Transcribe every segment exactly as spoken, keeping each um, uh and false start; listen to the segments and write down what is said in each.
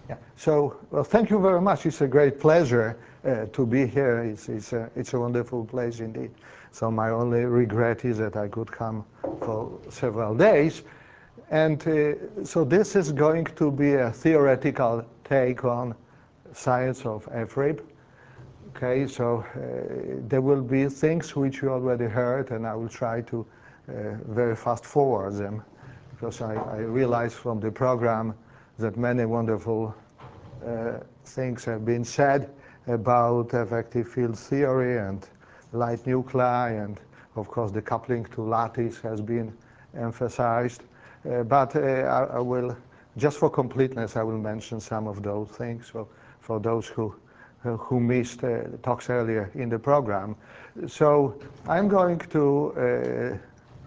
Yeah. So, well, thank you very much. It's a great pleasure uh, to be here. It's, it's, a, it's a wonderful place indeed. So my only regret is that I could come for several days. And uh, so this is going to be a theoretical take on science of F R I B. Okay, so uh, there will be things which you already heard, and I will try to uh, very fast forward them, because I, I realize from the program that many wonderful uh, things have been said about effective field theory and light nuclei, and of course the coupling to lattice has been emphasized. Uh, but uh, I, I will, just for completeness, I will mention some of those things. So for those who uh, who missed uh, talks earlier in the program. So I'm going to uh,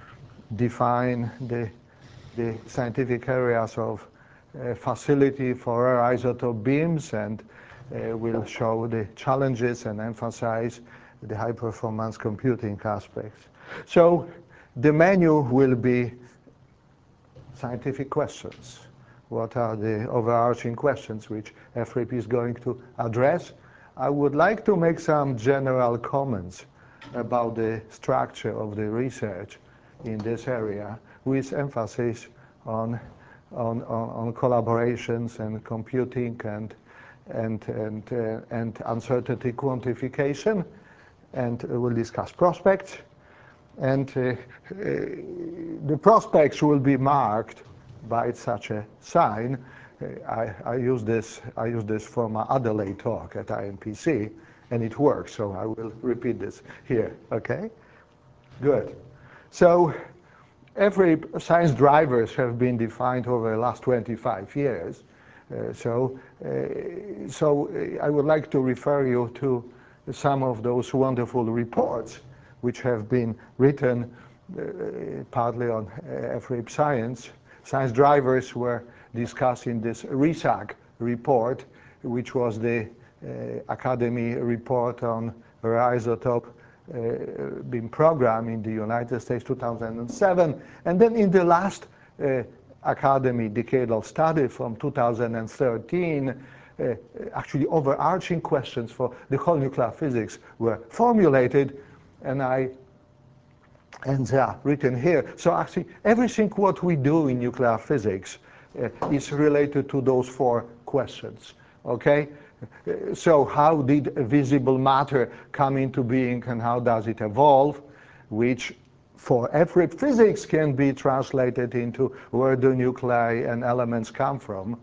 define the the scientific areas of uh, facility for rare isotope beams, and uh, will show the challenges and emphasize the high performance computing aspects. So the menu will be scientific questions. What are the overarching questions which F R I P is going to address? I would like to make some general comments about the structure of the research in this area, with emphasis on, on, on, on collaborations and computing and, and, and, uh, and uncertainty quantification. And we'll discuss prospects. And uh, uh, the prospects will be marked by such a sign. Uh, I, I, use this, I use this for my Adelaide talk at I N P C, and it works, so I will repeat this here, okay? Good. So every science drivers have been defined over the last twenty-five years. Uh, so, uh, so I would like to refer you to some of those wonderful reports which have been written uh, partly on uh, F R I P science. Science drivers were discussed in this R I S A C report, which was the uh, Academy report on rare isotope uh, beam program in the United States, two thousand seven. And then in the last uh, Academy decadal study from two thousand thirteen, uh, actually overarching questions for the whole nuclear physics were formulated, and I and they are written here. So actually, everything what we do in nuclear physics uh, is related to those four questions, okay? Uh, so how did visible matter come into being, and how does it evolve, which for F R I P physics can be translated into where do nuclei and elements come from.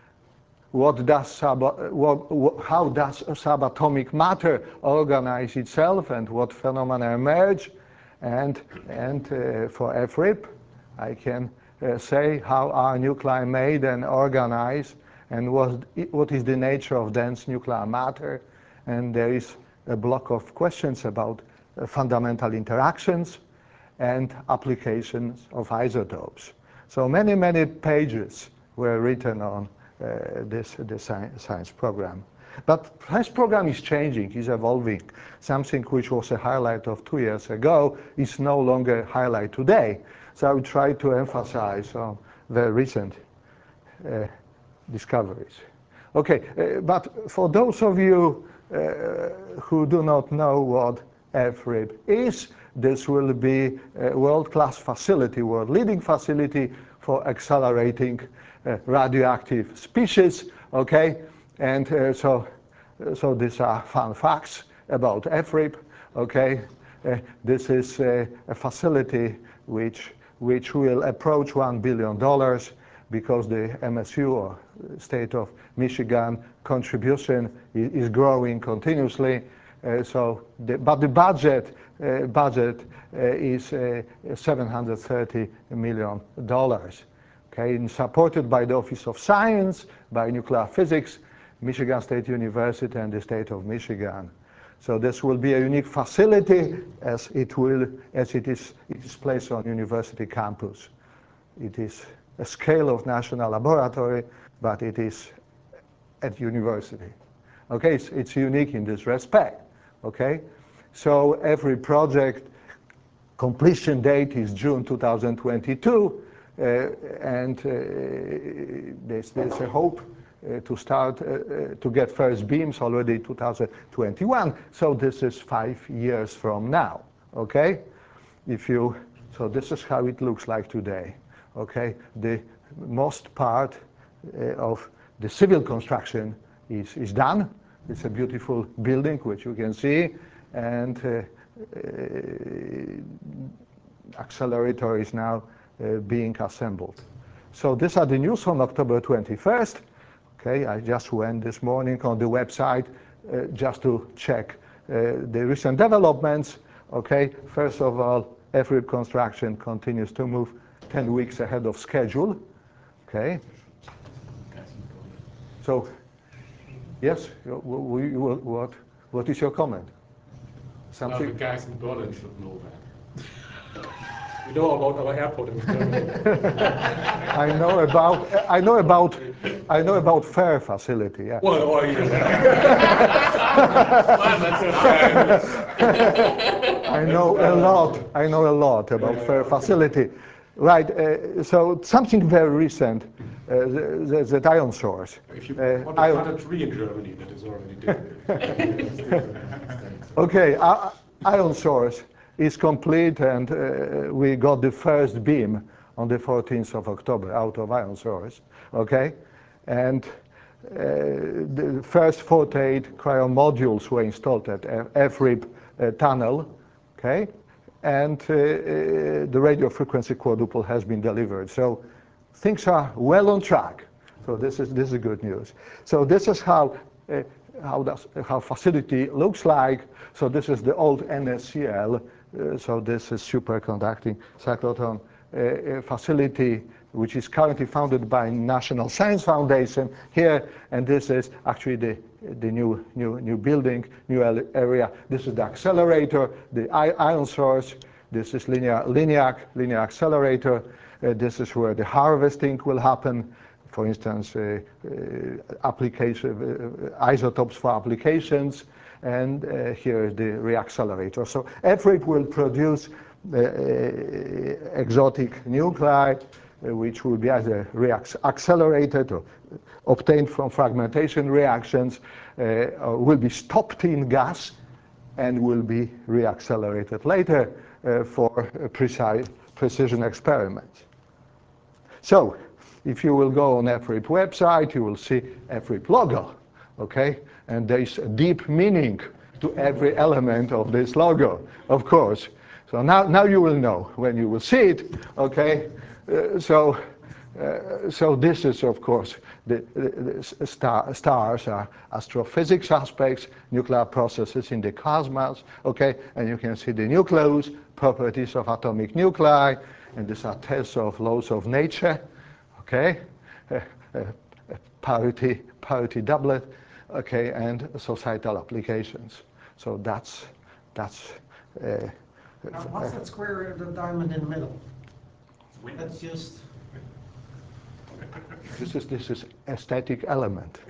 What does sub, what, what, how does subatomic matter organize itself, and what phenomena emerge? And, and uh, for F R I P, I can uh, say how are nuclei made and organized, and what, what is the nature of dense nuclear matter. And there is a block of questions about uh, fundamental interactions and applications of isotopes. So many, many pages were written on uh, this, this science, science program. But science program is changing, is evolving. Something which was a highlight of two years ago is no longer a highlight today. So I will try to emphasize on the recent uh, discoveries. Okay, uh, but for those of you uh, who do not know what F R I P is, this will be a world-class facility, world-leading facility for accelerating uh, radioactive species, okay? And uh, so, so these are fun facts about F R I P, okay? Uh, this is uh, a facility which, which will approach one billion dollars because the M S U, or State of Michigan, contribution is, is growing continuously. Uh, so, the, but the budget uh, budget uh, is uh, seven hundred thirty million dollars. Okay, and supported by the Office of Science, by Nuclear Physics, Michigan State University, and the State of Michigan. So this will be a unique facility, as it will as it is it is placed on university campus. It is a scale of national laboratory, but it is at university. Okay, it's, it's unique in this respect. Okay, so every project completion date is June two thousand twenty-two, uh, and uh, there's, there's a hope uh, to start uh, uh, to get first beams already two thousand twenty-one. So this is five years from now. Okay, if you so this is how it looks like today. Okay, the most part uh, of the civil construction is is done. It's a beautiful building which you can see, and uh, uh, accelerator is now uh, being assembled. So these are the news on October twenty-first. Okay, I just went this morning on the website uh, just to check uh, the recent developments. Okay, first of all, F R I P construction continues to move ten weeks ahead of schedule. Okay. So, yes, we, we, what, what is your comment? Something? Well, the guys in Berlin should know that. We know about our airport in Germany. I know about I know about I know about fair facility. Yeah. Well, oh, yeah. Well, that's I know a lot. I know a lot about yeah, fair okay. facility. Right. Uh, so something very recent. Uh, the, the, the ion source. If you uh, want to ion plant a tree in Germany, that is already difficult. Okay. Uh, ion source is complete, and uh, we got the first beam on the fourteenth of October out of ion source. Okay, and uh, the first forty-eight cryo modules were installed at F R I P uh, tunnel. Okay, and uh, uh, the radio frequency quadruple has been delivered. So things are well on track. So this is this is good news. So this is how. Uh, how does how facility looks like. So this is the old N S C L. Uh, so this is superconducting cyclotron uh, facility, which is currently funded by National Science Foundation here. And this is actually the the new new new building, new area. This is the accelerator, the ion source. This is linear linear linear accelerator. Uh, this is where the harvesting will happen. For instance, uh, uh, application, uh, isotopes for applications, and uh, here is the reaccelerator. So F R I P will produce uh, uh, exotic nuclei, uh, which will be either reaccelerated or obtained from fragmentation reactions, uh, or will be stopped in gas, and will be reaccelerated later uh, for precise precision experiments. So, if you will go on F R I P website, you will see F R I P logo, okay? And there's a deep meaning to every element of this logo, of course. So now, now you will know when you will see it, okay? Uh, so, uh, so this is, of course, the, the, the star, stars are astrophysics aspects, nuclear processes in the cosmos, okay? And you can see the nucleus, properties of atomic nuclei, and these are tests of laws of nature. Okay, uh, uh, parity, parity doublet, okay, and societal applications. So that's that's. Uh, now, what's that square, the diamond in the middle? That's just. This is this is aesthetic element.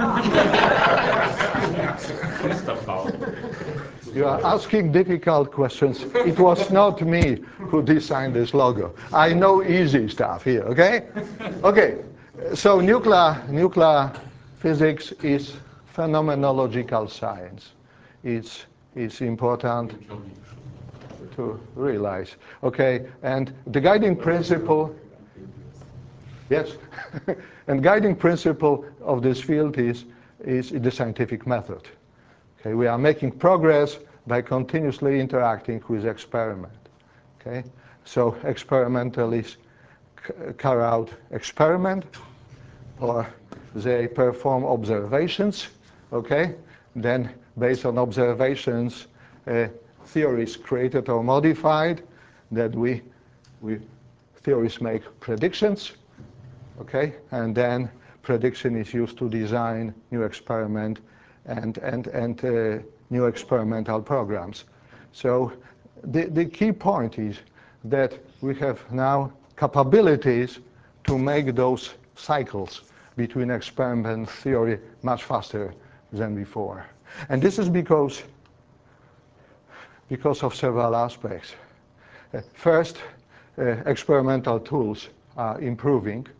You are asking difficult questions. It was not me who designed this logo. I know easy stuff here. Okay, okay. So nuclear nuclear physics is phenomenological science. It's it's important to realize. Okay, and the guiding principle. Yes, and guiding principle of this field is, is the scientific method. Okay, we are making progress by continuously interacting with experiment. Okay, so experimentalists carry out experiment, or they perform observations. Okay, then based on observations, uh, theories created or modified. That we we theories make predictions. Okay, and then prediction is used to design new experiment and and and uh, new experimental programs. So the the key point is that we have now capabilities to make those cycles between experiment and theory much faster than before, and this is because because of several aspects. Uh, first, uh, experimental tools are improving.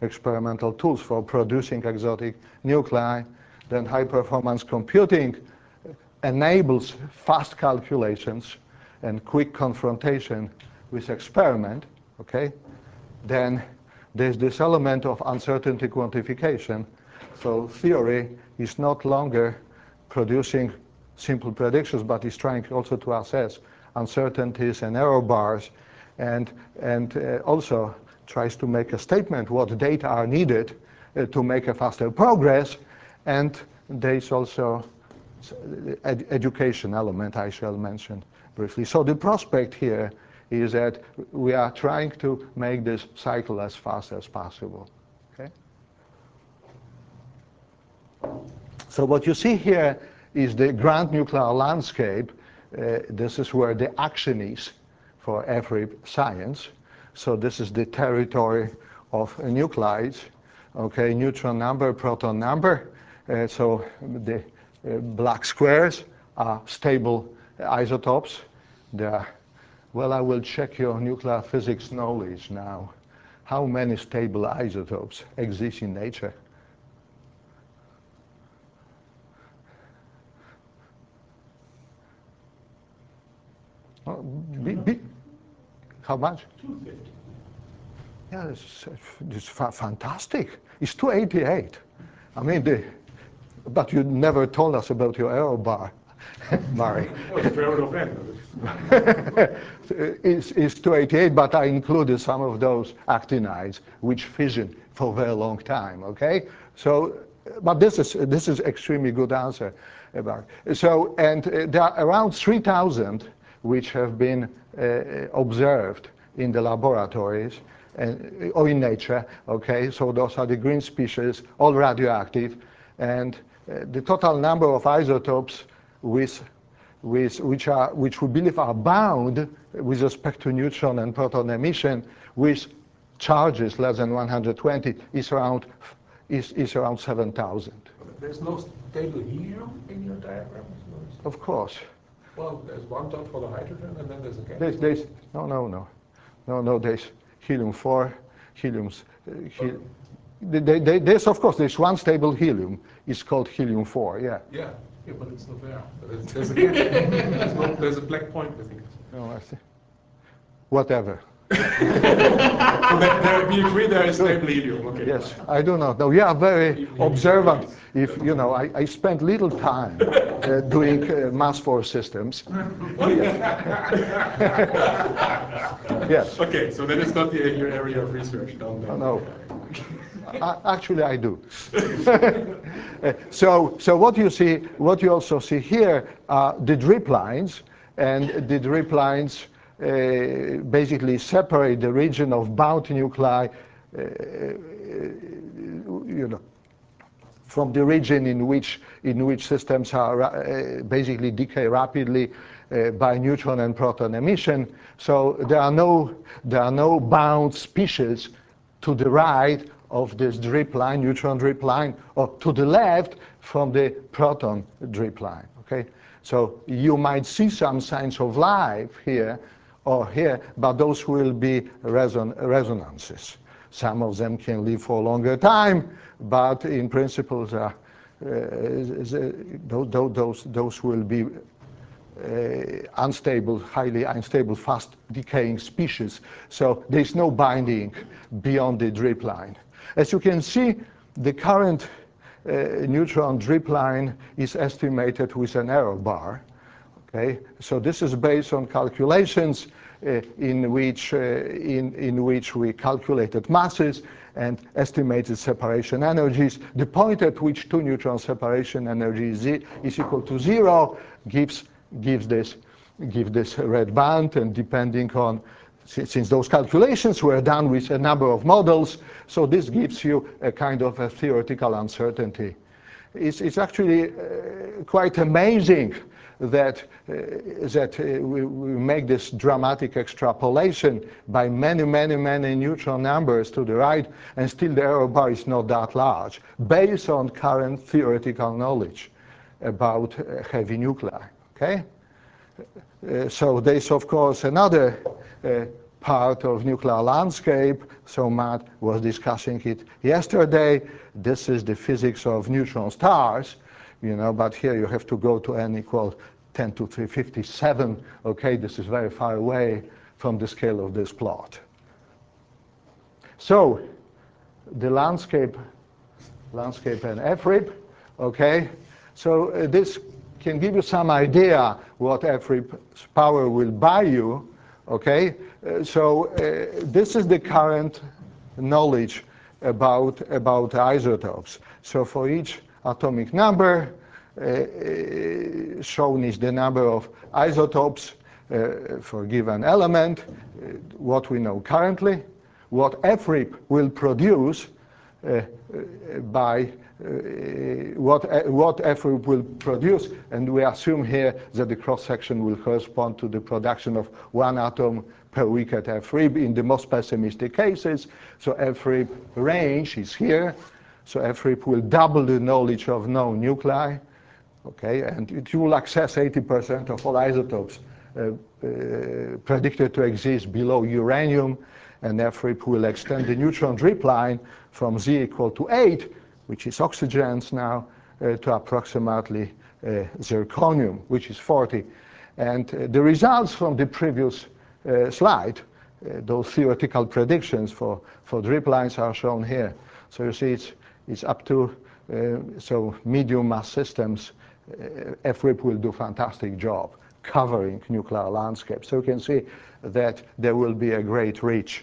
experimental tools for producing exotic nuclei. Then high-performance computing enables fast calculations and quick confrontation with experiment, okay? Then there's this element of uncertainty quantification. So theory is not longer producing simple predictions, but is trying also to assess uncertainties and error bars, and, and uh, also tries to make a statement what data are needed uh, to make a faster progress. And there's also ed education element I shall mention briefly. So the prospect here is that we are trying to make this cycle as fast as possible. Okay? So what you see here is the grand nuclear landscape. Uh, this is where the action is for every science. So this is the territory of uh, nuclides. Okay, neutron number, proton number. Uh, so the uh, black squares are stable isotopes. They are, well, I will check your nuclear physics knowledge now. How many stable isotopes exist in nature? Oh, be, be, how much? two fifty. Yeah, it's, it's fa fantastic. It's two eighty-eight. I mean, the, but you never told us about your error bar, Murray. Oh, it's fair enough then. it's, it's two eighty-eight, but I included some of those actinides which fission for a very long time, okay? So, but this is, this is extremely good answer. About. So, and uh, there are around three thousand which have been uh, observed in the laboratories and, or in nature, okay? So those are the green species, all radioactive, and uh, the total number of isotopes with, with, which, are, which we believe are bound with respect to neutron and proton emission with charges less than one hundred twenty is around, is, is around seven thousand. There's no stable helium in your diagram? Of course. Well, there's one dot for the hydrogen, and then there's a gas. There's, there's, no, no, no. No, no, there's helium four, heliums. Uh, he, oh. they, they, there's, of course, there's one stable helium. It's called helium four, yeah. Yeah, yeah, but it's not there. There's, there's, a, there's, no, there's a black point, I think. No, I see. Whatever. So there, there, we agree there is stable helium. Okay. Yes, I do not know. We are very observant. If you know, I, I spent little time uh, doing uh, mass force systems. Yes. Okay, so that is not the, your area of research down there. Oh, no. I, actually, I do. so, so what you see, what you also see here are the drip lines, and the drip lines uh, basically separate the region of bound nuclei, uh, you know, from the region in which in which systems are uh, basically decay rapidly uh, by neutron and proton emission. So there are no there are no bound species to the right of this drip line, neutron drip line, or to the left from the proton drip line. Okay, so you might see some signs of life here or here, but those will be reson resonances. Some of them can live for a longer time, but in principle, uh, uh, those, those will be uh, unstable, highly unstable, fast decaying species. So there's no binding beyond the drip line. As you can see, the current uh, neutron drip line is estimated with an error bar. Okay, so this is based on calculations uh, in which uh, in in which we calculated masses and estimated separation energies. The point at which two neutron separation energy is, is equal to zero gives gives this gives this red band, and depending on, since those calculations were done with a number of models, so this gives you a kind of a theoretical uncertainty. It's, it's actually uh, quite amazing that, uh, that uh, we, we make this dramatic extrapolation by many, many, many neutron numbers to the right, and still the error bar is not that large, based on current theoretical knowledge about uh, heavy nuclei, okay? Uh, so there's, of course, another uh, part of nuclear landscape. So Matt was discussing it yesterday. This is the physics of neutron stars, you know, but here you have to go to n equal ten to the three fifty-seven. Okay, this is very far away from the scale of this plot. So the landscape, landscape and F R I P, okay? So uh, this can give you some idea what F R I P's power will buy you, okay? Uh, so uh, this is the current knowledge about, about isotopes. So for each atomic number, uh, shown is the number of isotopes uh, for a given element, uh, what we know currently, what F R I P will produce uh, uh, by uh, what, uh, what F R I P will produce, and we assume here that the cross-section will correspond to the production of one atom per week at F R I P in the most pessimistic cases. So F R I P range is here. So F R I P will double the knowledge of known nuclei, okay, and it will access eighty percent of all isotopes uh, uh, predicted to exist below uranium, and F R I P will extend the neutron drip line from Z equal to eight, which is oxygens now, uh, to approximately uh, zirconium, which is forty. And uh, the results from the previous uh, slide, uh, those theoretical predictions for, for drip lines are shown here. So you see it's, it's up to, uh, so medium mass systems, uh, F R I P will do a fantastic job covering nuclear landscape. So you can see that there will be a great reach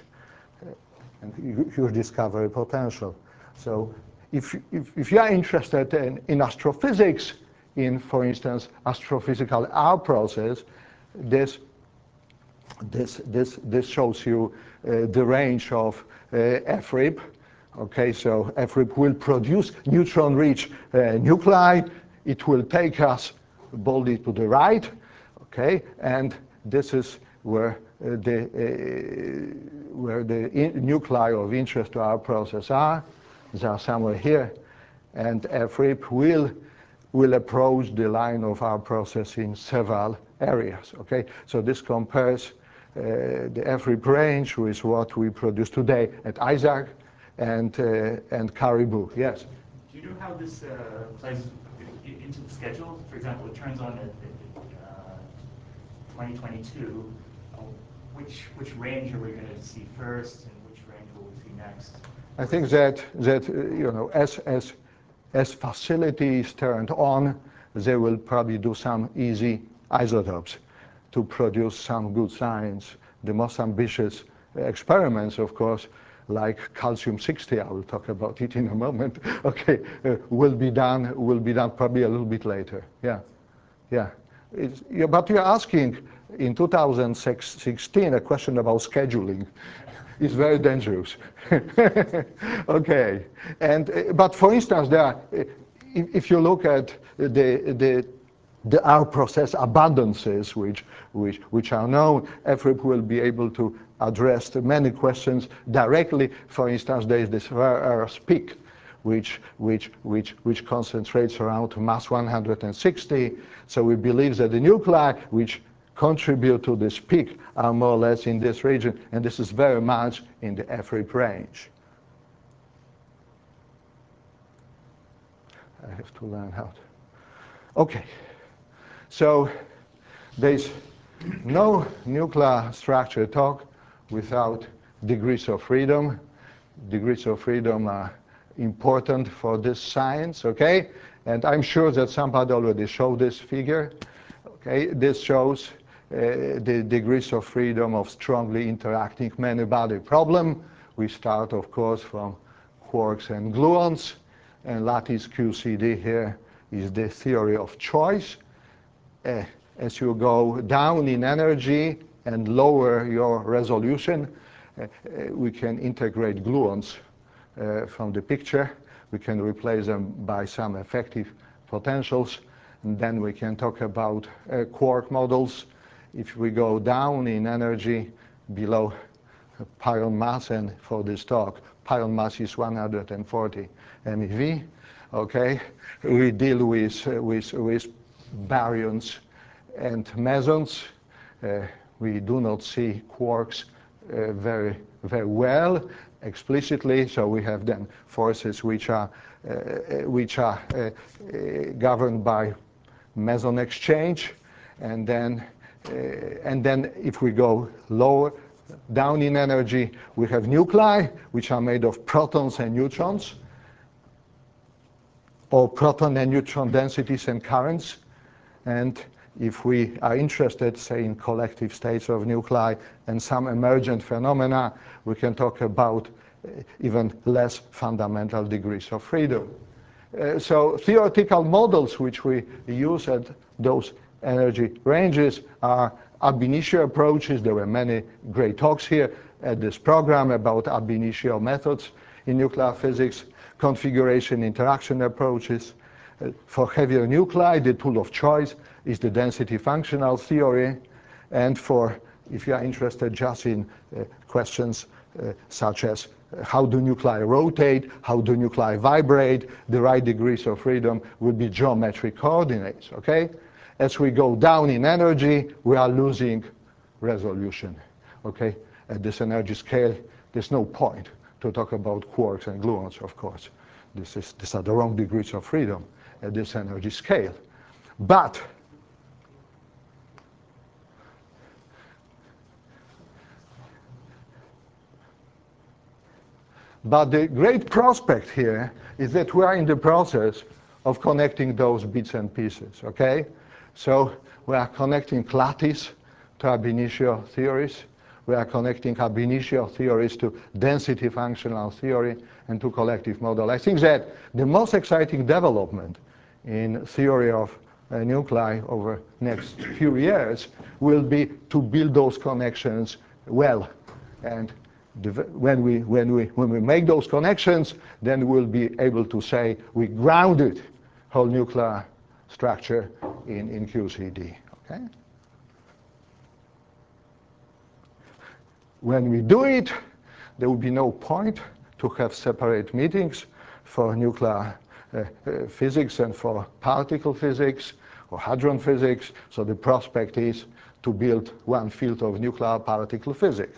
and huge discovery potential. So if, if, if you are interested in, in astrophysics, in, for instance, astrophysical hour process, this, this, this, this shows you uh, the range of uh, F R I P. Okay, so F R I P will produce neutron-rich uh, nuclei. It will take us boldly to the right, okay, and this is where uh, the uh, where the nuclei of interest to our process are. They are somewhere here, and F R I P will will approach the line of our process in several areas. Okay, so this compares uh, the F R I P range with what we produce today at ISAC and uh, and Caribou. Yes. Do you know how this uh, plays into the schedule? For example, it turns on at uh, twenty twenty-two. Uh, which which range are we going to see first, and which range will we see next? I think that that uh, you know, as as as facilities turned on, they will probably do some easy isotopes to produce some good science. The most ambitious experiments, of course, like calcium sixty, I will talk about it in a moment, okay, uh, will be done will be done probably a little bit later. Yeah, yeah. It's, yeah, but you're asking in two thousand sixteen a question about scheduling. It's very dangerous. Okay, and uh, but for instance, there are, uh, if, if you look at the the the hour process abundances, which which which are known, F R I P will be able to address many questions directly. For instance, there is this rare earth peak, which which which which concentrates around mass one hundred sixty. So we believe that the nuclei which contribute to this peak are more or less in this region, and this is very much in the F R I P range. I have to learn how to. Okay, so there's no nuclear structure talk without degrees of freedom. Degrees of freedom are important for this science, okay? And I'm sure that somebody already showed this figure. Okay, this shows uh, the degrees of freedom of strongly interacting many-body problem. We start, of course, from quarks and gluons, and lattice Q C D here is the theory of choice. Uh, as you go down in energy and lower your resolution, uh, uh, we can integrate gluons uh, from the picture. We can replace them by some effective potentials. And then we can talk about uh, quark models. If we go down in energy below pion mass, and for this talk, pion mass is one hundred forty MeV. Okay, we deal with uh, with with baryons and mesons. Uh, we do not see quarks uh, very, very well, explicitly. So we have then forces which are, uh, which are uh, uh, governed by meson exchange. And then, uh, and then if we go lower, down in energy, we have nuclei, which are made of protons and neutrons, or proton and neutron densities and currents. And if we are interested, say, in collective states of nuclei and some emergent phenomena, we can talk about uh, even less fundamental degrees of freedom. Uh, so theoretical models which we use at those energy ranges are ab initio approaches. There were many great talks here at this program about ab initio methods in nuclear physics, configuration interaction approaches. Uh, for heavier nuclei, the tool of choice is the density functional theory. And for, if you are interested just in uh, questions uh, such as uh, how do nuclei rotate, how do nuclei vibrate, the right degrees of freedom would be geometric coordinates, okay? As we go down in energy, we are losing resolution, okay? At this energy scale, there's no point to talk about quarks and gluons, of course. This is, these are the wrong degrees of freedom at this energy scale. But But the great prospect here is that we are in the process of connecting those bits and pieces, okay? So we are connecting lattice to ab initio theories. We are connecting ab initio theories to density functional theory and to collective model. I think that the most exciting development in theory of uh, nuclei over next few years will be to build those connections well. And when we, when, we, when we make those connections, then we'll be able to say we grounded whole nuclear structure in, in Q C D. Okay? When we do it, there will be no point to have separate meetings for nuclear uh, uh, physics and for particle physics or hadron physics. So the prospect is to build one field of nuclear particle physics.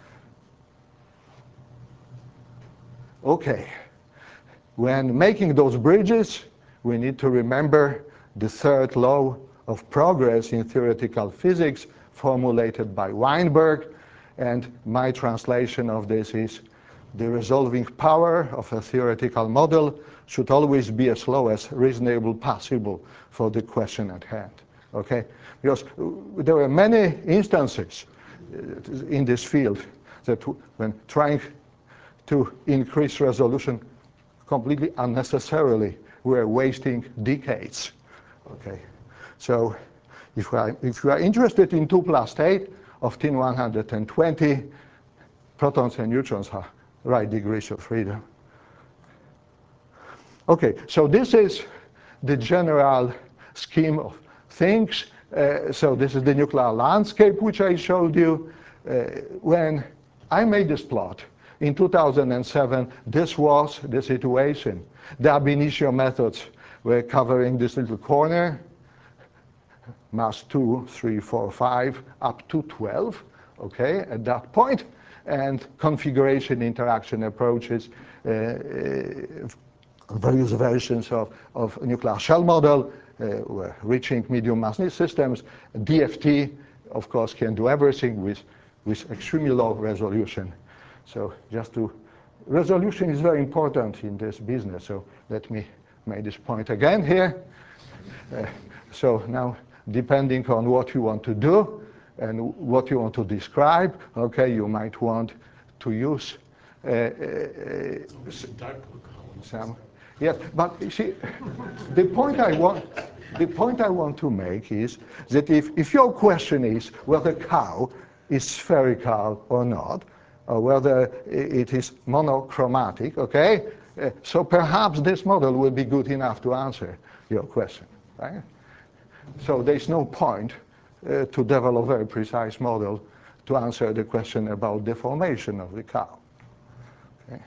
Okay, when making those bridges, we need to remember the third law of progress in theoretical physics formulated by Weinberg, and my translation of this is the resolving power of a theoretical model should always be as low as reasonably possible for the question at hand, okay? Because there are many instances in this field that when trying to increase resolution completely unnecessarily, we're wasting decades. Okay, so if we are, if we are interested in two plus state of T one hundred twenty, protons and neutrons are right degrees of freedom. Okay, so this is the general scheme of things. Uh, so this is the nuclear landscape which I showed you. Uh, when I made this plot, in two thousand seven, this was the situation. The ab initio methods were covering this little corner, mass two, three, four, five, up to twelve, okay, at that point, and configuration interaction approaches, uh, uh, various versions of, of nuclear shell model, uh, were reaching medium mass systems. D F T, of course, can do everything with, with extremely low resolution. So just to, resolution is very important in this business, so let me make this point again here. Uh, so now, depending on what you want to do and what you want to describe, okay, you might want to use uh, uh, some, yes, but you see, the point I want, the point I want to make is that if, if your question is whether cow is spherical or not, or whether it is monochromatic, okay? Uh, so perhaps this model will be good enough to answer your question, right? So there's no point uh, to develop a very precise model to answer the question about deformation of the cow. Okay?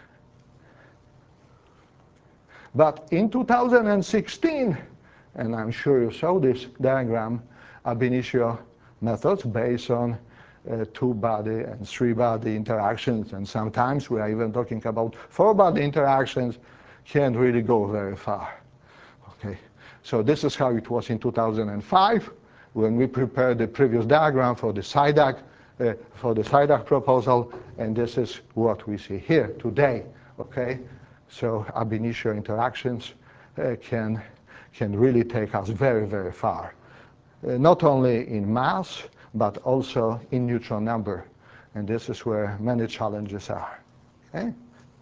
But in two thousand sixteen, and I'm sure you saw this diagram, ab initio methods based on uh, two-body and three-body interactions, and sometimes we are even talking about four-body interactions, can't really go very far. Okay, so this is how it was in two thousand five when we prepared the previous diagram for the C I D A C, uh, for the C I D A C proposal, and this is what we see here today. Okay, so ab initio interactions uh, can can really take us very, very far, uh, not only in mass but also in neutron number, and this is where many challenges are. Okay.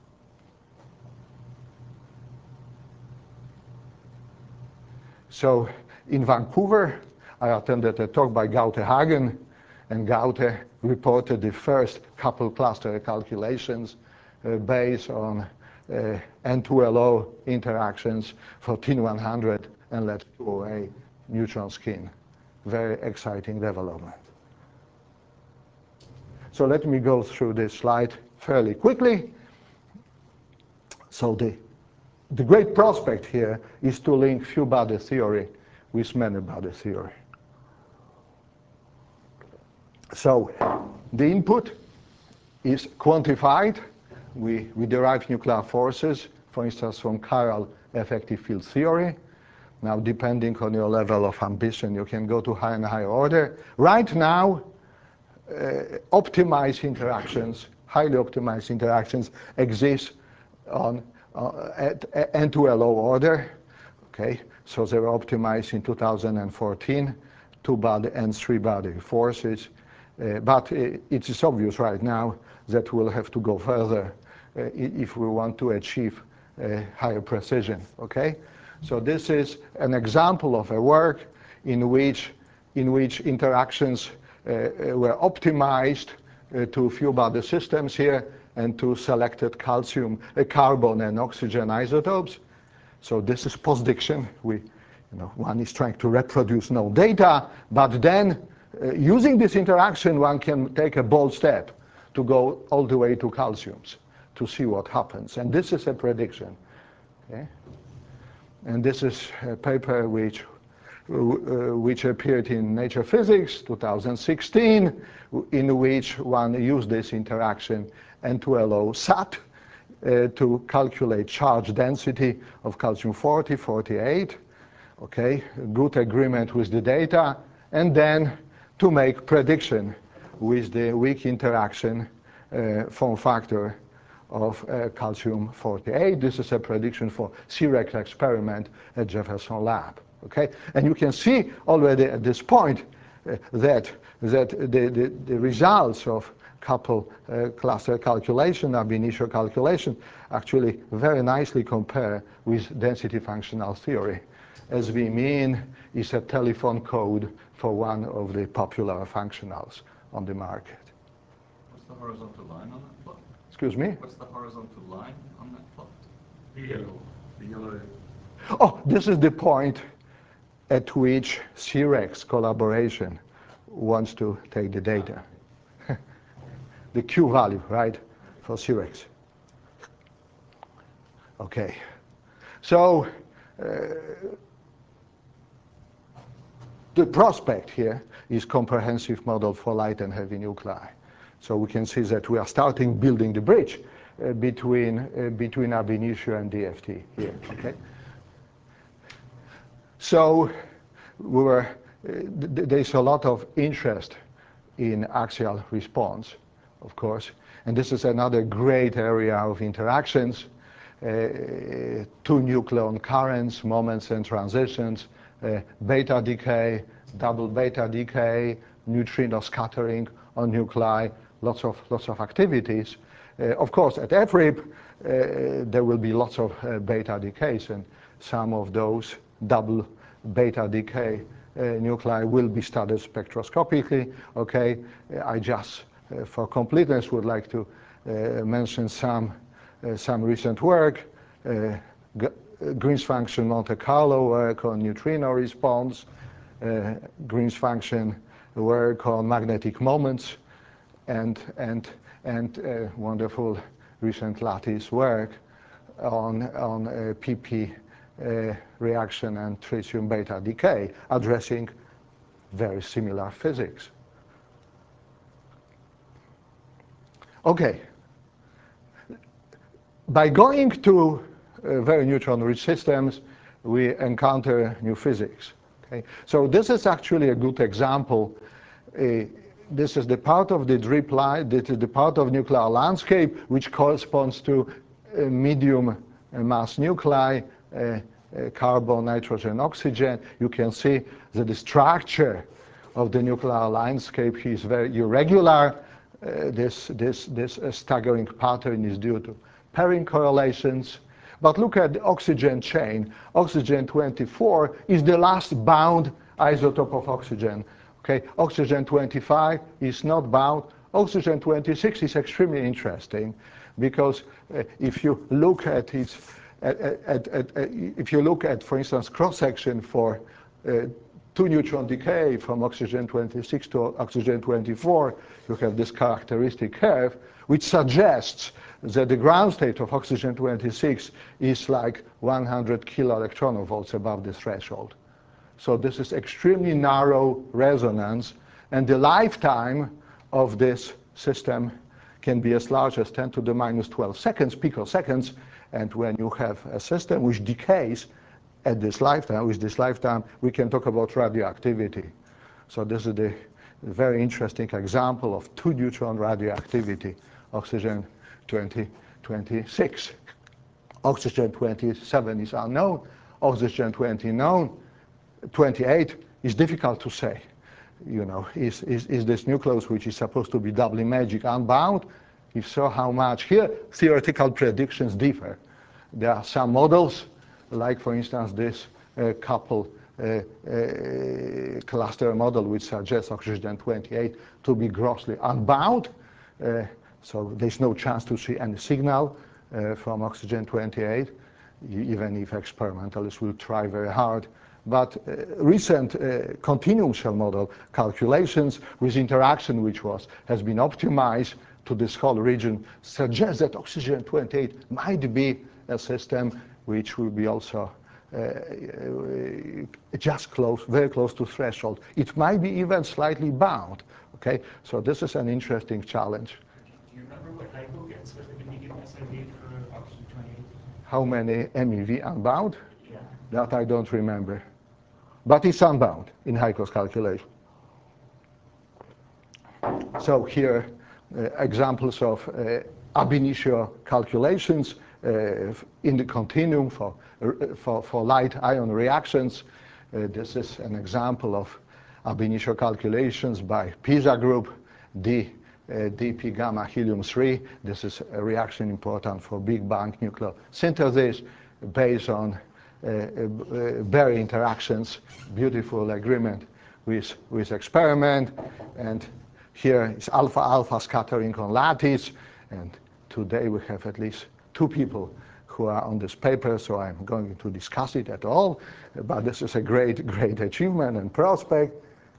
So in Vancouver, I attended a talk by Gaute Hagen, and Gaute reported the first couple cluster calculations uh, based on uh, N two L O interactions for T one hundred and L E D two O A neutron skin. Very exciting development. So let me go through this slide fairly quickly. So the The great prospect here is to link few-body theory with many-body theory. So the input is quantified. We, we derive nuclear forces, for instance, from chiral effective field theory. Now, depending on your level of ambition, you can go to higher and higher order. Right now, uh, optimized interactions, highly optimized interactions exist on Uh, at N two L O order. Okay, so they were optimized in two thousand fourteen, two-body and three-body forces. Uh, but it, it is obvious right now that we'll have to go further uh, if we want to achieve uh, higher precision. Okay, so this is an example of a work in which in which interactions uh, were optimized uh, to few-body systems here, and to selected calcium, uh, carbon and oxygen isotopes. So this is postdiction. We, you know, one is trying to reproduce no data, but then uh, using this interaction, one can take a bold step to go all the way to calciums to see what happens. And this is a prediction. Okay? And this is a paper which Uh, which appeared in Nature Physics two thousand sixteen, in which one used this interaction N two L O S A T uh, to calculate charge density of calcium forty, forty-eight. Okay, good agreement with the data, and then to make prediction with the weak interaction uh, form factor of uh, calcium forty-eight. This is a prediction for C-REX experiment at Jefferson Lab. Okay, and you can see already at this point uh, that that the, the, the results of couple uh, cluster calculation, ab initio calculation, actually very nicely compare with density functional theory. S V mean is a telephone code for one of the popular functionals on the market. What's the horizontal line on that plot? Excuse me? What's the horizontal line on that plot? The yellow. The yellow. Oh, this is the point at which C-REX collaboration wants to take the data. The Q value, right, for C-REX. Okay. So uh, the prospect here is comprehensive model for light and heavy nuclei. So we can see that we are starting building the bridge uh, between, uh, between ab initio and D F T here, okay? So we were, uh, th there's a lot of interest in axial response, of course, and this is another great area of interactions. Uh, two nucleon currents, moments and transitions, uh, beta decay, double beta decay, neutrino scattering on nuclei, lots of lots of activities. Uh, of course, at F R I P, uh, there will be lots of uh, beta decays, and some of those double beta decay uh, nuclei will be studied spectroscopically. Okay, I just, uh, for completeness, would like to uh, mention some uh, some recent work. Uh, Green's function Monte Carlo work on neutrino response, uh, Green's function work on magnetic moments, and and and uh, wonderful recent lattice work on on uh, P P uh, reaction and tritium beta decay, addressing very similar physics. Okay. By going to uh, very neutron-rich systems, we encounter new physics. Okay? So this is actually a good example. Uh, this is the part of the drip line, this is the part of nuclear landscape which corresponds to uh, medium uh, mass nuclei, uh, uh, carbon, nitrogen, oxygen. You can see that the structure of the nuclear landscape is very irregular. Uh, this this, this uh, staggering pattern is due to pairing correlations. But look at the oxygen chain. Oxygen twenty-four is the last bound isotope of oxygen. Okay, oxygen twenty-five is not bound. Oxygen twenty-six is extremely interesting because uh, if you look at its, at, at, at, at, if you look at, for instance, cross-section for uh, two neutron decay from oxygen twenty-six to oxygen twenty-four, you have this characteristic curve, which suggests that the ground state of oxygen twenty-six is like one hundred kilo electronvolts above the threshold. So this is extremely narrow resonance, and the lifetime of this system can be as large as ten to the minus twelve seconds, picoseconds, and when you have a system which decays at this lifetime, with this lifetime, we can talk about radioactivity. So this is the very interesting example of two neutron radioactivity, oxygen twenty twenty-six. Oxygen twenty-seven is unknown, oxygen twenty known, twenty-eight is difficult to say. You know, is, is, is this nucleus which is supposed to be doubly magic unbound? If so, how much? Here, theoretical predictions differ. There are some models, like for instance this uh, couple uh, uh, cluster model which suggests oxygen twenty-eight to be grossly unbound. Uh, so there's no chance to see any signal uh, from oxygen twenty-eight, even if experimentalists will try very hard. But uh, recent uh, continuum shell model calculations with interaction which was, has been optimized to this whole region suggest that oxygen twenty-eight might be a system which will be also uh, uh, just close, very close to threshold. It might be even slightly bound. Okay, so this is an interesting challenge. Do you remember what HICO gets with the medium S I V for oxygen twenty-eight? How many M E V unbound? Yeah. That I don't remember. But it's unbound in HICO's calculation. So here, uh, examples of uh, ab initio calculations uh, in the continuum for, uh, for, for light ion reactions. Uh, this is an example of ab initio calculations by PISA group, D, uh, D P gamma helium three. This is a reaction important for Big Bang nuclear synthesis based on uh, uh, Berry interactions, beautiful agreement with, with experiment. And here is alpha-alpha scattering on lattice, and today we have at least two people who are on this paper, so I'm going to discuss it at all, but this is a great, great achievement and prospect.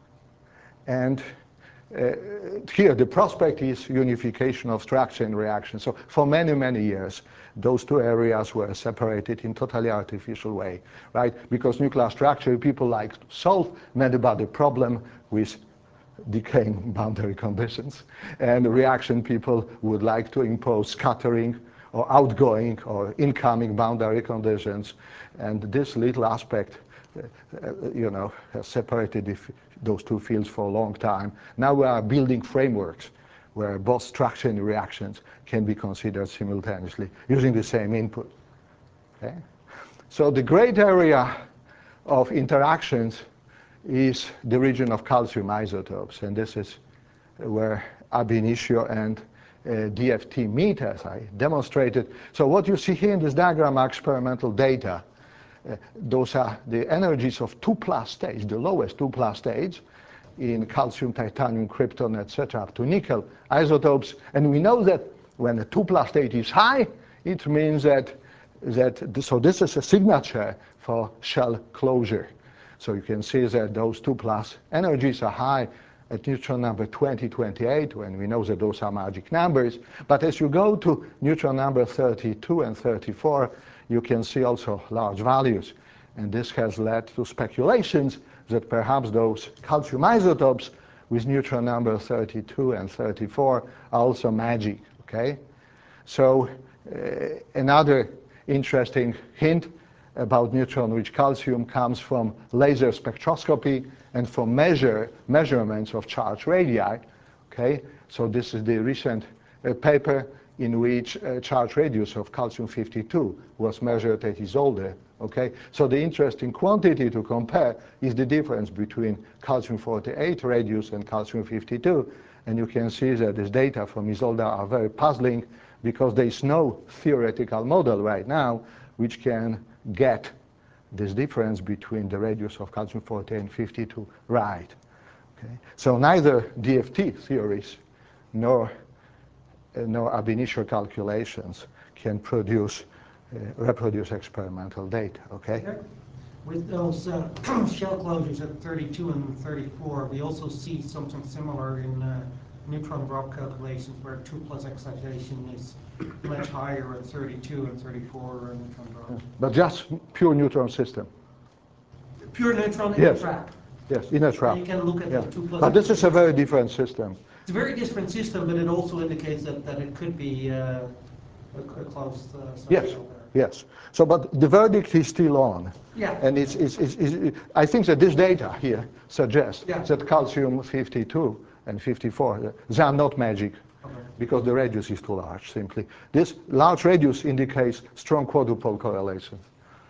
And uh, here the prospect is unification of structure and reaction. So for many, many years, those two areas were separated in totally artificial way, right? Because nuclear structure, people like to solve many-body problem with decaying boundary conditions. And reaction people would like to impose scattering or outgoing or incoming boundary conditions. And this little aspect, uh, uh, you know, has separated if those two fields for a long time. Now we are building frameworks where both structure and reactions can be considered simultaneously using the same input. Okay? So the great area of interactions is the region of calcium isotopes, and this is where ab initio and uh, D F T meet, as I demonstrated. So what you see here in this diagram are experimental data. Uh, those are the energies of two plus stage, the lowest two plus stage in calcium, titanium, krypton, et cetera, up to nickel isotopes. And we know that when a two plus state is high, it means that, that so this is a signature for shell closure. So you can see that those two plus energies are high at neutron number twenty, twenty-eight, when we know that those are magic numbers. But as you go to neutron number thirty-two and thirty-four, you can see also large values. And this has led to speculations that perhaps those calcium isotopes with neutron number thirty-two and thirty-four are also magic. okay? So uh, another interesting hint about neutron-rich calcium comes from laser spectroscopy and from measure, measurements of charge radii, okay? So this is the recent uh, paper in which uh, charge radius of calcium fifty-two was measured at Isolde, okay? So the interesting quantity to compare is the difference between calcium forty-eight radius and calcium fifty-two, and you can see that this data from Isolde are very puzzling because there is no theoretical model right now which can get this difference between the radius of calcium forty-eight and fifty-two right. Okay? So neither D F T theories nor, uh, nor ab initio calculations can produce, uh, reproduce experimental data. Okay? Okay. With those uh, shell closures at thirty-two and thirty-four, we also see something similar in uh, neutron drop calculations where two plus excitation is much higher at thirty-two and thirty-four neutron drops. But just pure neutron system. Pure neutron in Yes. a trap. Yes, in a trap. You can look at Yeah. the two plus. But this is a very excitation. different system. It's a very different system, but it also indicates that, that it could be uh, a, a closed uh, Yes, subshell there. yes. So, but the verdict is still on. Yeah. And it's, it's, it's, it's, I think that this data here suggests Yeah. that calcium fifty-two and fifty-four, they are not magic Okay. because the radius is too large, simply. This large radius indicates strong quadrupole correlation.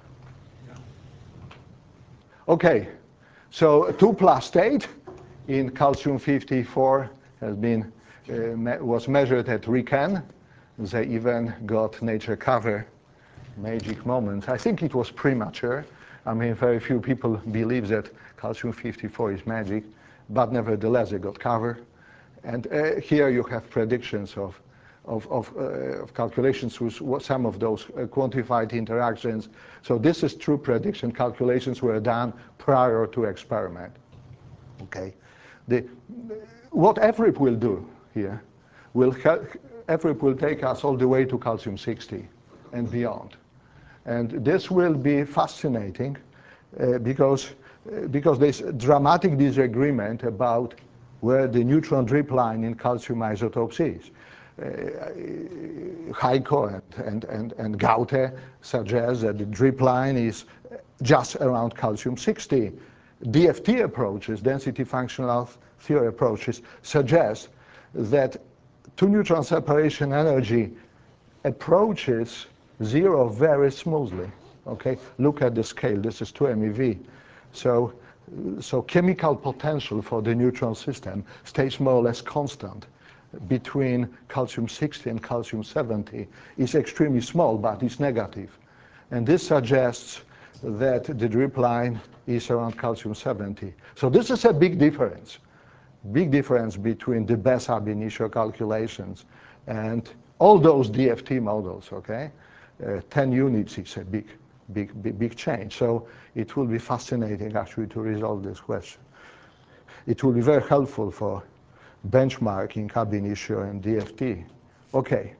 Okay, so two plus state in calcium fifty-four has been, uh, me was measured at RIKEN. They even got Nature cover magic moment. I think it was premature. I mean, very few people believe that calcium fifty-four is magic, but nevertheless they got cover. And uh, here you have predictions of, of, of, uh, of calculations with some of those uh, quantified interactions. So this is true prediction. Calculations were done prior to experiment. Okay. The, what F R I P will do here, will F R I P will take us all the way to calcium sixty and beyond. And this will be fascinating uh, because, uh, because there's a dramatic disagreement about where the neutron drip line in calcium isotopes is. Uh, Heiko and, and, and, and Gaute suggest that the drip line is just around calcium sixty. D F T approaches, density functional theory approaches, suggest that two neutron separation energy approaches zero very smoothly. Okay, look at the scale. This is two M E V. So, so chemical potential for the neutron system stays more or less constant between calcium sixty and calcium seventy. It's extremely small, but it's negative. And this suggests that the drip line is around calcium seventy. So this is a big difference. Big difference between the best ab initio calculations and all those D F T models, okay? Uh, ten units is a big, big, big, big change. So it will be fascinating actually to resolve this question. It will be very helpful for benchmarking ab initio and D F T. Okay.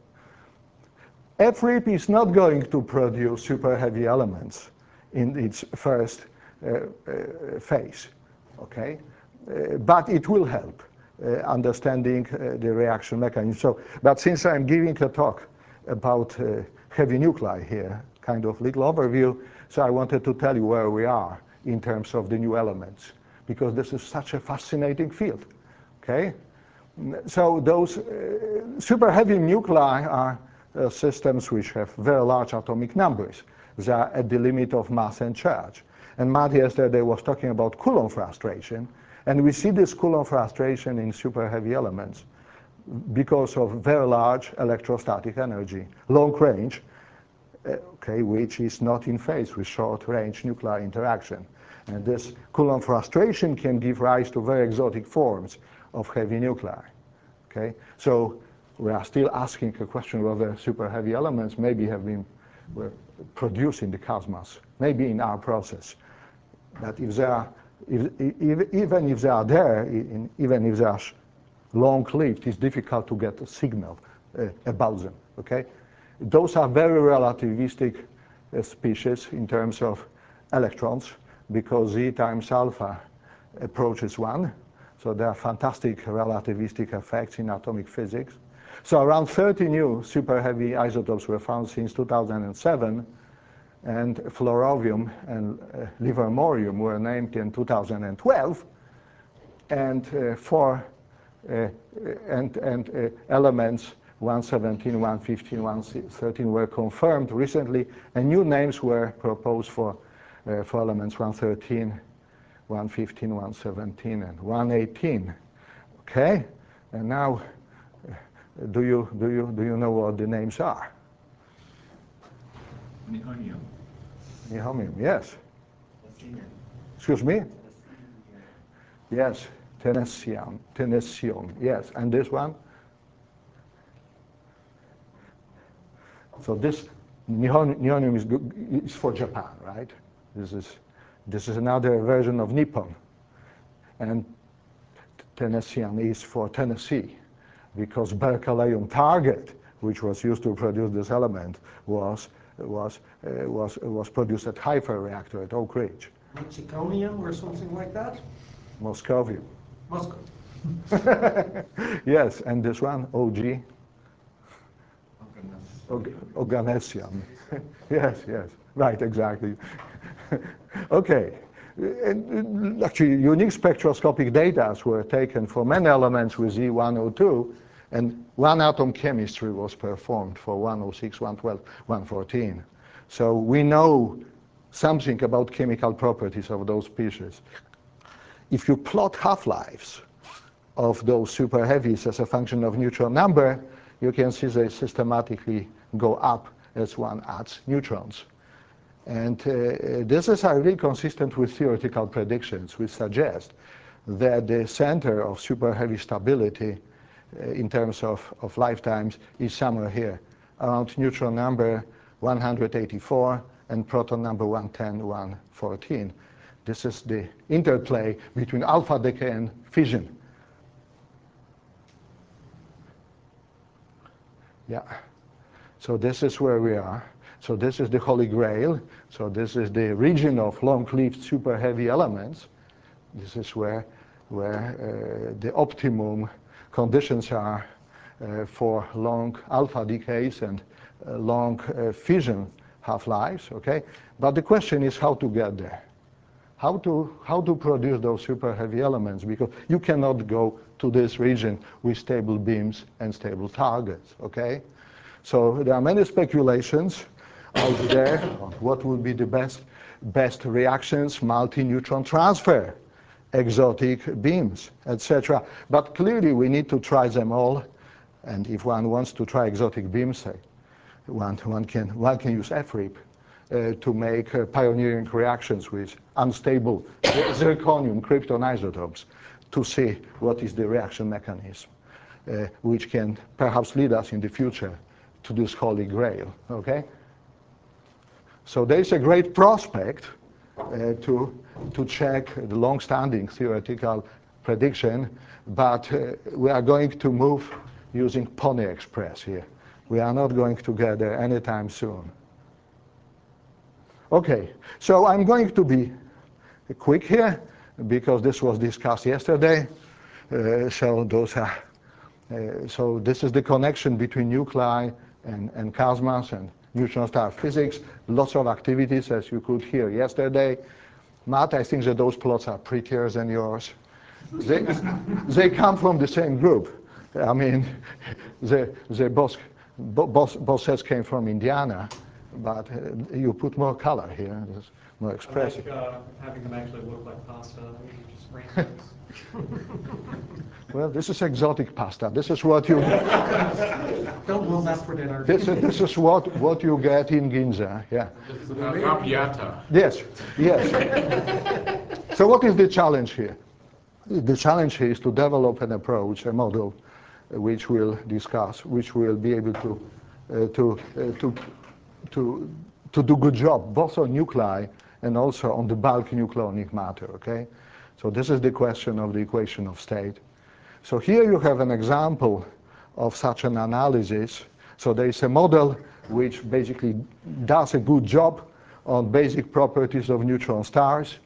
F R I P is not going to produce super heavy elements in its first uh, uh, phase, okay? Uh, but it will help uh, understanding uh, the reaction mechanism. So, but since I'm giving a talk about uh, heavy nuclei here, kind of little overview, so I wanted to tell you where we are in terms of the new elements, because this is such a fascinating field, okay? So those uh, super heavy nuclei are uh, systems which have very large atomic numbers. They are at the limit of mass and charge. And Matt yesterday was talking about Coulomb frustration, and we see this Coulomb frustration in super heavy elements because of very large electrostatic energy, long range, uh, okay, which is not in phase with short range nuclear interaction. And this Coulomb frustration can give rise to very exotic forms of heavy nuclei. Okay, so we are still asking a question whether super heavy elements maybe have been were produced in the cosmos, maybe in our process. That if they are, if, if, even if they are there, in, even if they are long-lived, it's difficult to get a signal uh, about them. Okay, those are very relativistic uh, species in terms of electrons, because Z times alpha approaches one. So there are fantastic relativistic effects in atomic physics. So around thirty new super heavy isotopes were found since two thousand seven, and fluorovium and uh, livermorium were named in two thousand twelve, and uh, four uh, and, and uh, elements one seventeen, one fifteen, one thirteen were confirmed recently, and new names were proposed for, uh, for elements one thirteen, one fifteen, one seventeen, and one eighteen. Okay, and now uh, do you do you do you know what the names are? Nihonium. Nihonium, yes. Excuse me? Yes, Tennesseum, Tennesseum, yes. And this one? So this Nihonium is, is for Japan, right? This is, this is another version of Nippon. And Tennesseum is for Tennessee, because berkelium target, which was used to produce this element, was, was, uh, was, was produced at Haifa reactor at Oak Ridge. Mexiconium or something like that? Moscovium. Moscow. Yes, and this one, O G? Oganessium. Yes, yes, right, exactly. Okay. And actually, unique spectroscopic data were taken for many elements with Z one oh two, and one atom chemistry was performed for one oh six, one twelve, one fourteen. So we know something about chemical properties of those species. If you plot half-lives of those super heavies as a function of neutron number, you can see they systematically go up as one adds neutrons. And uh, this is really consistent with theoretical predictions, which suggest that the center of super heavy stability uh, in terms of, of lifetimes is somewhere here, around neutron number one hundred eighty-four and proton number one ten, one fourteen. This is the interplay between alpha decay and fission. Yeah. So this is where we are. So this is the Holy Grail. So this is the region of long-lived super heavy elements. This is where, where uh, the optimum conditions are uh, for long alpha decays and uh, long uh, fission half-lives, okay? But the question is how to get there. How to, how to produce those super heavy elements, because you cannot go to this region with stable beams and stable targets, okay? So there are many speculations out there on what would be the best, best reactions, multi-neutron transfer, exotic beams, et cetera. But clearly we need to try them all. And if one wants to try exotic beams, one, one, can, one can use F R I P uh, to make uh, pioneering reactions with unstable zirconium krypton isotopes to see what is the reaction mechanism, uh, which can perhaps lead us in the future to this Holy Grail, okay? So there's a great prospect uh, to, to check the long-standing theoretical prediction, but uh, we are going to move using Pony Express here. We are not going to get there anytime soon. Okay, so I'm going to be quick here because this was discussed yesterday. Uh, so those are, uh, so this is the connection between nuclei and, and cosmos and neutron star physics. Lots of activities, as you could hear yesterday. Matt, I think that those plots are prettier than yours. They, they come from the same group. I mean, they, they both, both, both sets came from Indiana, but uh, you put more color here. It's more expressive. I like uh, having them actually look like pasta. You just rainbows. Well, this is exotic pasta. This is what you Don't want that for dinner. this is, this is what, what you get in Ginza, yeah. This is arrabbiata. Yes, yes. So what is the challenge here? The challenge here is to develop an approach, a model, uh, which we'll discuss, which will be able to, uh, to, uh, to, to, to do good job, both on nuclei and also on the bulk nucleonic matter, okay? So this is the question of the equation of state. So here you have an example of such an analysis. So there is a model which basically does a good job on basic properties of neutron stars.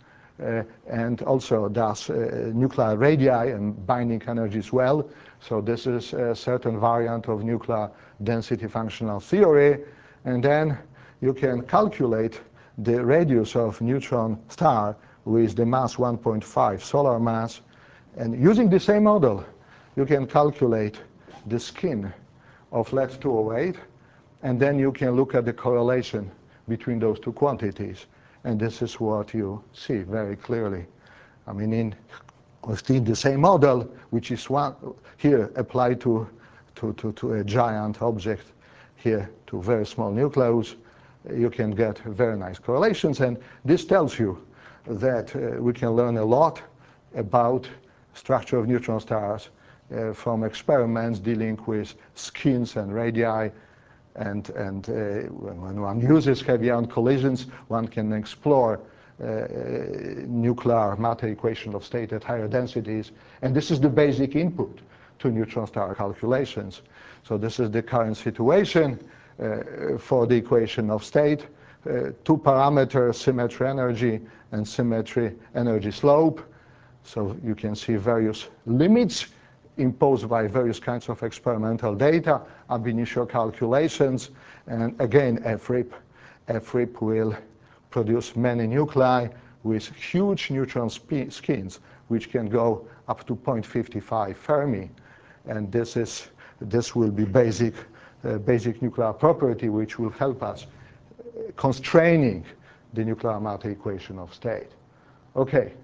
uh, and also does uh, nuclear radii and binding energy as well. So this is a certain variant of nuclear density functional theory. And then you can calculate the radius of neutron star with the mass one point five solar mass. And using the same model, you can calculate the skin of lead two oh eight, and then you can look at the correlation between those two quantities. And this is what you see very clearly. I mean, in within the same model, which is one here applied to, to, to, to a giant object, here to very small nucleus, you can get very nice correlations. And this tells you that uh, we can learn a lot about structure of neutron stars uh, from experiments dealing with skins and radii. And, and uh, when one uses heavy ion collisions, one can explore uh, nuclear matter equation of state at higher densities. And this is the basic input to neutron star calculations. So this is the current situation uh, for the equation of state. Uh, two parameters, symmetry energy and symmetry energy slope. So you can see various limits imposed by various kinds of experimental data, ab initio calculations, and again, F R I P. F R I P will produce many nuclei with huge neutron skins, which can go up to zero point five five Fermi. And this is this will be basic, uh, basic nuclear property, which will help us constraining the nuclear matter equation of state. Okay,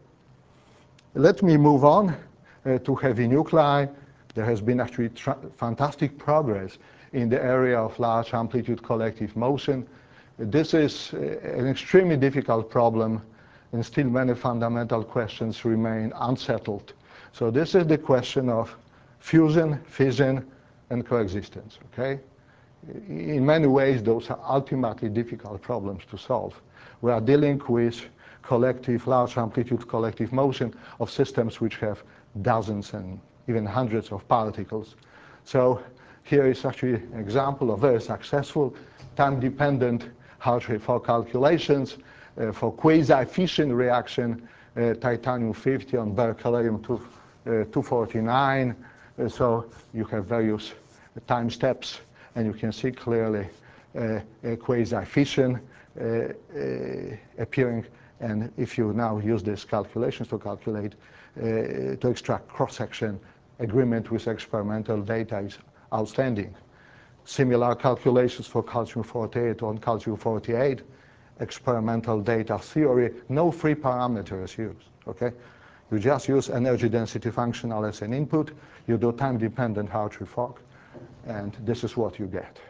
let me move on uh, to heavy nuclei. There has been actually fantastic progress in the area of large amplitude collective motion. This is uh, an extremely difficult problem, and still many fundamental questions remain unsettled. So this is the question of fusion, fission, and coexistence, okay? In many ways, those are ultimately difficult problems to solve. We are dealing with collective, large amplitude collective motion of systems which have dozens and even hundreds of particles. So here is actually an example of very successful time-dependent Hartree-Fock calculations uh, for quasi-fission reaction, uh, titanium fifty on berkelium two forty-nine. Uh, so you have various time steps, and you can see clearly uh, a quasi-fission uh, uh, appearing. And if you now use these calculations to calculate, uh, to extract cross-section, agreement with experimental data is outstanding. Similar calculations for calcium forty-eight on calcium forty-eight, experimental data theory, no free parameters used, okay? You just use energy density functional as an input, you do time-dependent Hartree-Fock, and this is what you get.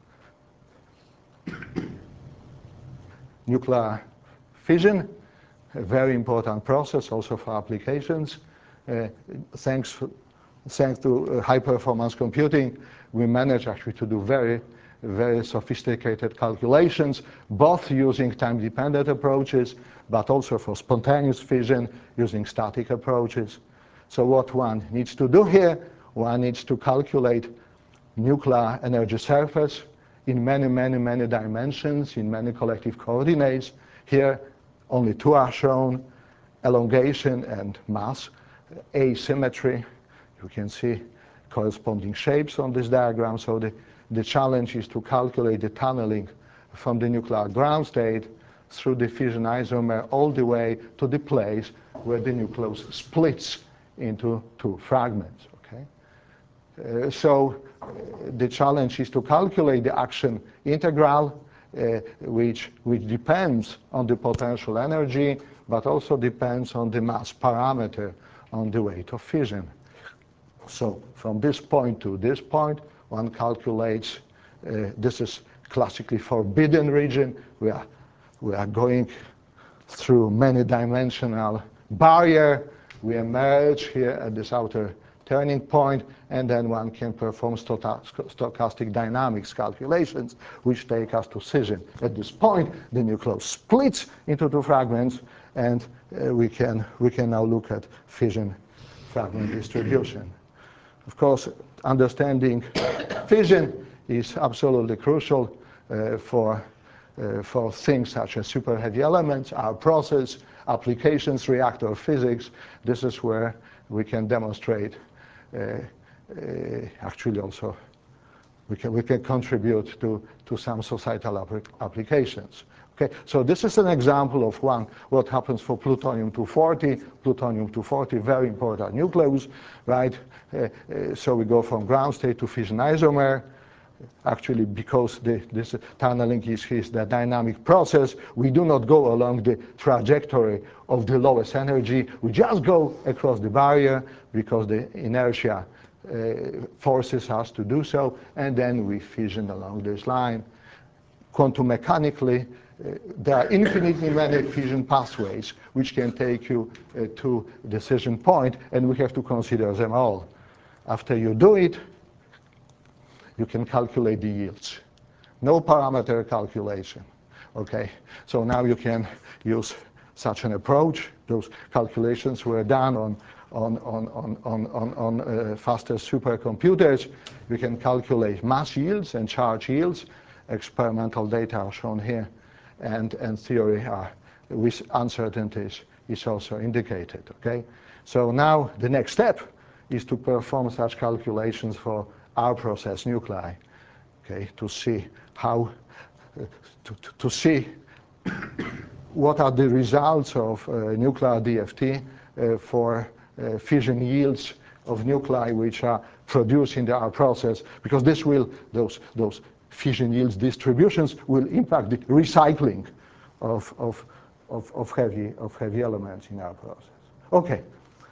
Nuclear fission, a very important process also for applications. Uh, thanks, thanks to uh, high-performance computing, we manage actually to do very, very sophisticated calculations, both using time-dependent approaches, but also for spontaneous fission using static approaches. So what one needs to do here, one needs to calculate nuclear energy surface in many, many, many dimensions, in many collective coordinates. Here, only two are shown, elongation and mass, asymmetry. You can see corresponding shapes on this diagram. So the, the challenge is to calculate the tunneling from the nuclear ground state through the fission isomer all the way to the place where the nucleus splits into two fragments, okay? Uh, so uh, the challenge is to calculate the action integral, uh, which, which depends on the potential energy, but also depends on the mass parameter on the rate of fission. So from this point to this point, one calculates, uh, this is classically forbidden region. We are, we are going through many dimensional barrier. We emerge here at this outer turning point, and then one can perform stochastic dynamics calculations, which take us to fission. At this point, the nucleus splits into two fragments, and uh, we can we can now look at fission fragment distribution. Of course, understanding fission is absolutely crucial uh, for uh, for things such as super heavy elements, our process, applications, reactor physics. This is where we can demonstrate, uh, uh, actually also, we can, we can contribute to, to some societal applications. Okay, so this is an example of one, what happens for plutonium two forty. Plutonium two forty, very important nucleus, right? Uh, uh, so we go from ground state to fission isomer. Actually, because the, this tunneling is, is the dynamic process, we do not go along the trajectory of the lowest energy. We just go across the barrier because the inertia uh, forces us to do so, and then we fission along this line. Quantum mechanically, uh, there are infinitely many fission pathways which can take you uh, to decision point, and we have to consider them all. After you do it, you can calculate the yields. No parameter calculation, okay? So now you can use such an approach. Those calculations were done on, on, on, on, on, on, on uh, faster supercomputers. You can calculate mass yields and charge yields. Experimental data are shown here, and, and theory are, with uncertainties is also indicated, okay? So now the next step is to perform such calculations for our process nuclei, okay, to see how, uh, to, to, to see what are the results of uh, nuclear D F T uh, for uh, fission yields of nuclei which are produced in the R process, because this will, those, those fission yields distributions will impact the recycling of, of, of, of, heavy, of heavy elements in our process. Okay.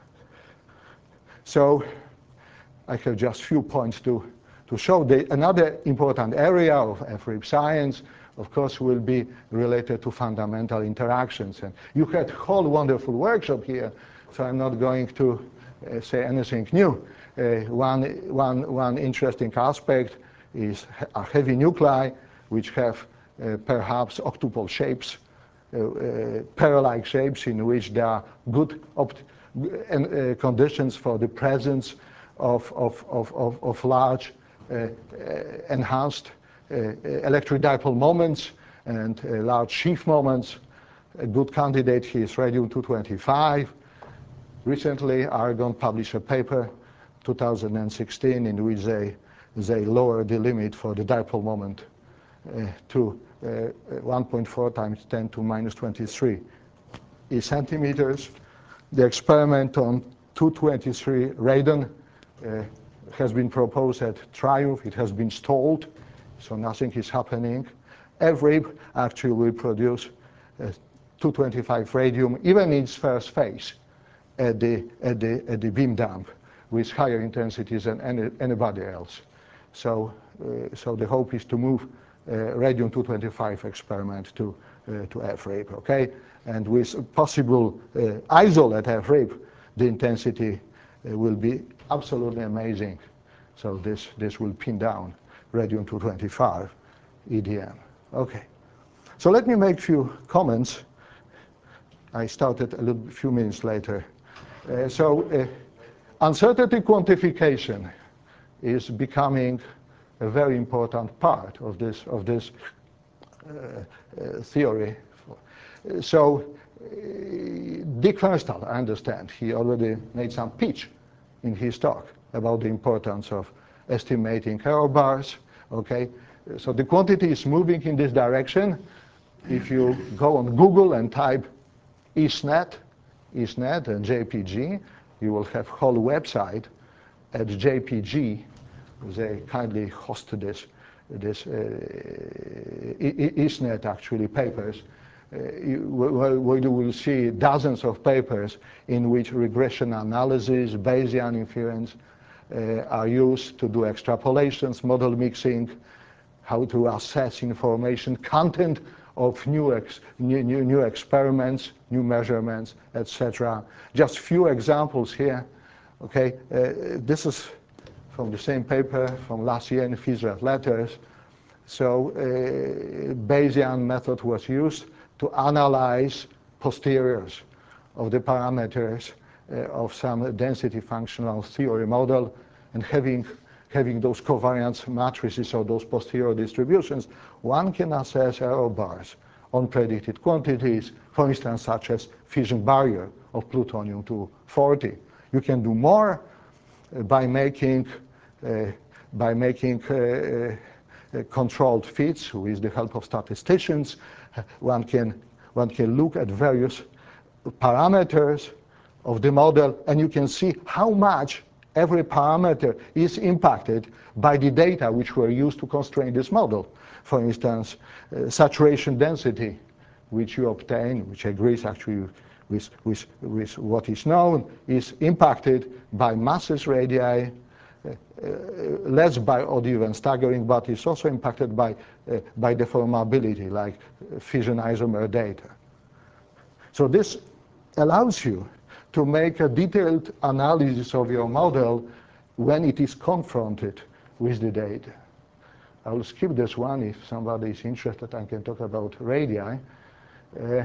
So I have just few points to, to show. The, another important area of F R I P science, of course, will be related to fundamental interactions. And you had a whole wonderful workshop here, so I'm not going to uh, say anything new. Uh, one, one, one interesting aspect is a heavy nuclei, which have uh, perhaps octuple shapes, uh, uh, pear-like shapes in which there are good opt and, uh, conditions for the presence of, of, of, of, of large uh, uh, enhanced uh, electric dipole moments and uh, large sheaf moments. A good candidate here is radium two twenty-five. Recently, Argonne published a paper, two thousand sixteen, in which they, they lowered the limit for the dipole moment uh, to uh, one point four times ten to minus twenty-three centimeters. The experiment on two twenty-three radon uh, has been proposed at TRIUMPH. It has been stalled, so nothing is happening. F R I P actually will produce uh, two twenty-five radium, even in its first phase, at the, at the, at the beam dump, with higher intensities than any, anybody else. So, uh, so the hope is to move uh, radium two twenty-five experiment to, uh, to F R I P, okay? And with possible uh, isolate F R I P, the intensity uh, will be absolutely amazing. So this, this will pin down radium two twenty-five E D M. Okay. So let me make a few comments. I started a little few minutes later. Uh, so uh, uncertainty quantification is becoming a very important part of this, of this uh, uh, theory. So uh, Dick Fernstall, I understand, he already made some pitch in his talk about the importance of estimating error bars, okay? So the quantity is moving in this direction. If you go on Google and type ISNet, ISNet and J P G, you will have whole website at J P G. They kindly hosted this, this uh, ISNet actually papers, uh, where, where you will see dozens of papers in which regression analysis, Bayesian inference uh, are used to do extrapolations, model mixing, how to assess information, content of new, ex, new, new, new experiments, new measurements, et cetera. Just few examples here. Okay, uh, this is from the same paper from last year in Phys Letters. So uh, Bayesian method was used to analyze posteriors of the parameters uh, of some density functional theory model, and having having those covariance matrices or those posterior distributions, one can assess error bars on predicted quantities, for instance, such as fission barrier of plutonium two forty. You can do more uh, by making, uh, by making uh, uh, controlled fits with the help of statisticians. One can, one can look at various parameters of the model, and you can see how much every parameter is impacted by the data which were used to constrain this model. For instance, uh, saturation density, which you obtain, which agrees actually with, with, with what is known, is impacted by masses radii, uh, uh, less by odd even staggering, but is also impacted by, uh, by deformability, like fission isomer data. So this allows you to make a detailed analysis of your model when it is confronted with the data. I will skip this one. If somebody is interested, I can talk about radii. Uh,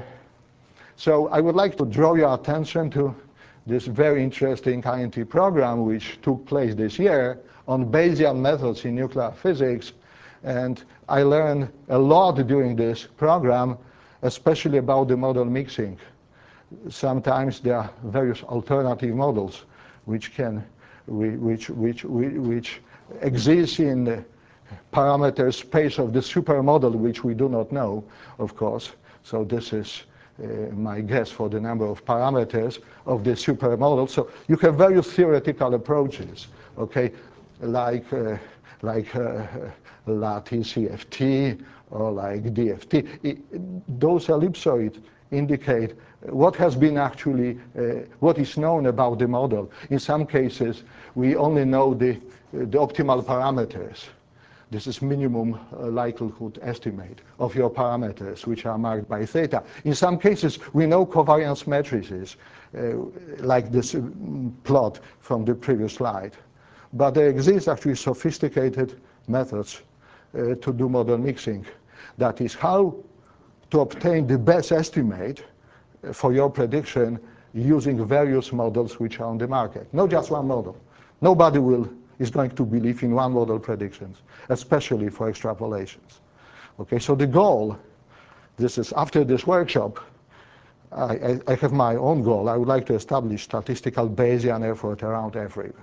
so I would like to draw your attention to this very interesting I N T program which took place this year on Bayesian methods in nuclear physics. And I learned a lot during this program, especially about the model mixing. Sometimes there are various alternative models which can, which, which, which, which exist in the parameter space of the supermodel, which we do not know, of course. So this is uh, my guess for the number of parameters of the supermodel. So you have various theoretical approaches, okay, like uh, like uh, lattice C F T or like D F T. It, those ellipsoids indicate what has been actually, uh, what is known about the model. In some cases, we only know the, uh, the optimal parameters. This is minimum uh, likelihood estimate of your parameters, which are marked by theta. In some cases, we know covariance matrices, uh, like this uh, plot from the previous slide. But there exist actually sophisticated methods uh, to do model mixing. That is how to obtain the best estimate for your prediction using various models which are on the market. Not just one model. Nobody will is going to believe in one model predictions, especially for extrapolations. Okay, so the goal, this is after this workshop, I, I, I have my own goal. I would like to establish statistical Bayesian effort around F R I B.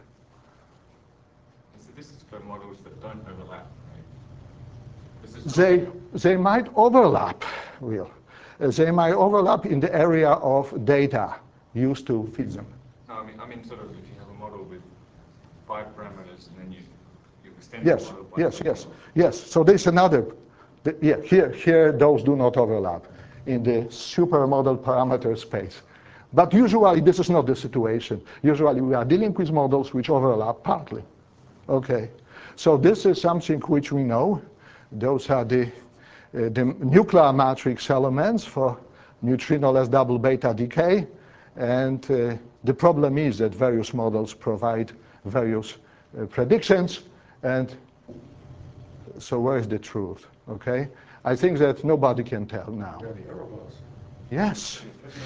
So this is for models that don't overlap, right? This is They, they might overlap, Will. Uh, they might overlap in the area of data used to fit them. No, I mean, I mean sort of if you have a model with five parameters and then you, you extend Yes, the model by yes, three yes, more. yes. So there's another, the, yeah, here, here those do not overlap in the supermodel parameter space. But usually this is not the situation. Usually we are dealing with models which overlap partly. Okay, so this is something which we know. Those are the, uh, the nuclear matrix elements for neutrino-less double beta decay. And uh, the problem is that various models provide various uh, predictions. And so where is the truth? Okay, I think that nobody can tell now. Yeah, the error bars. Yes.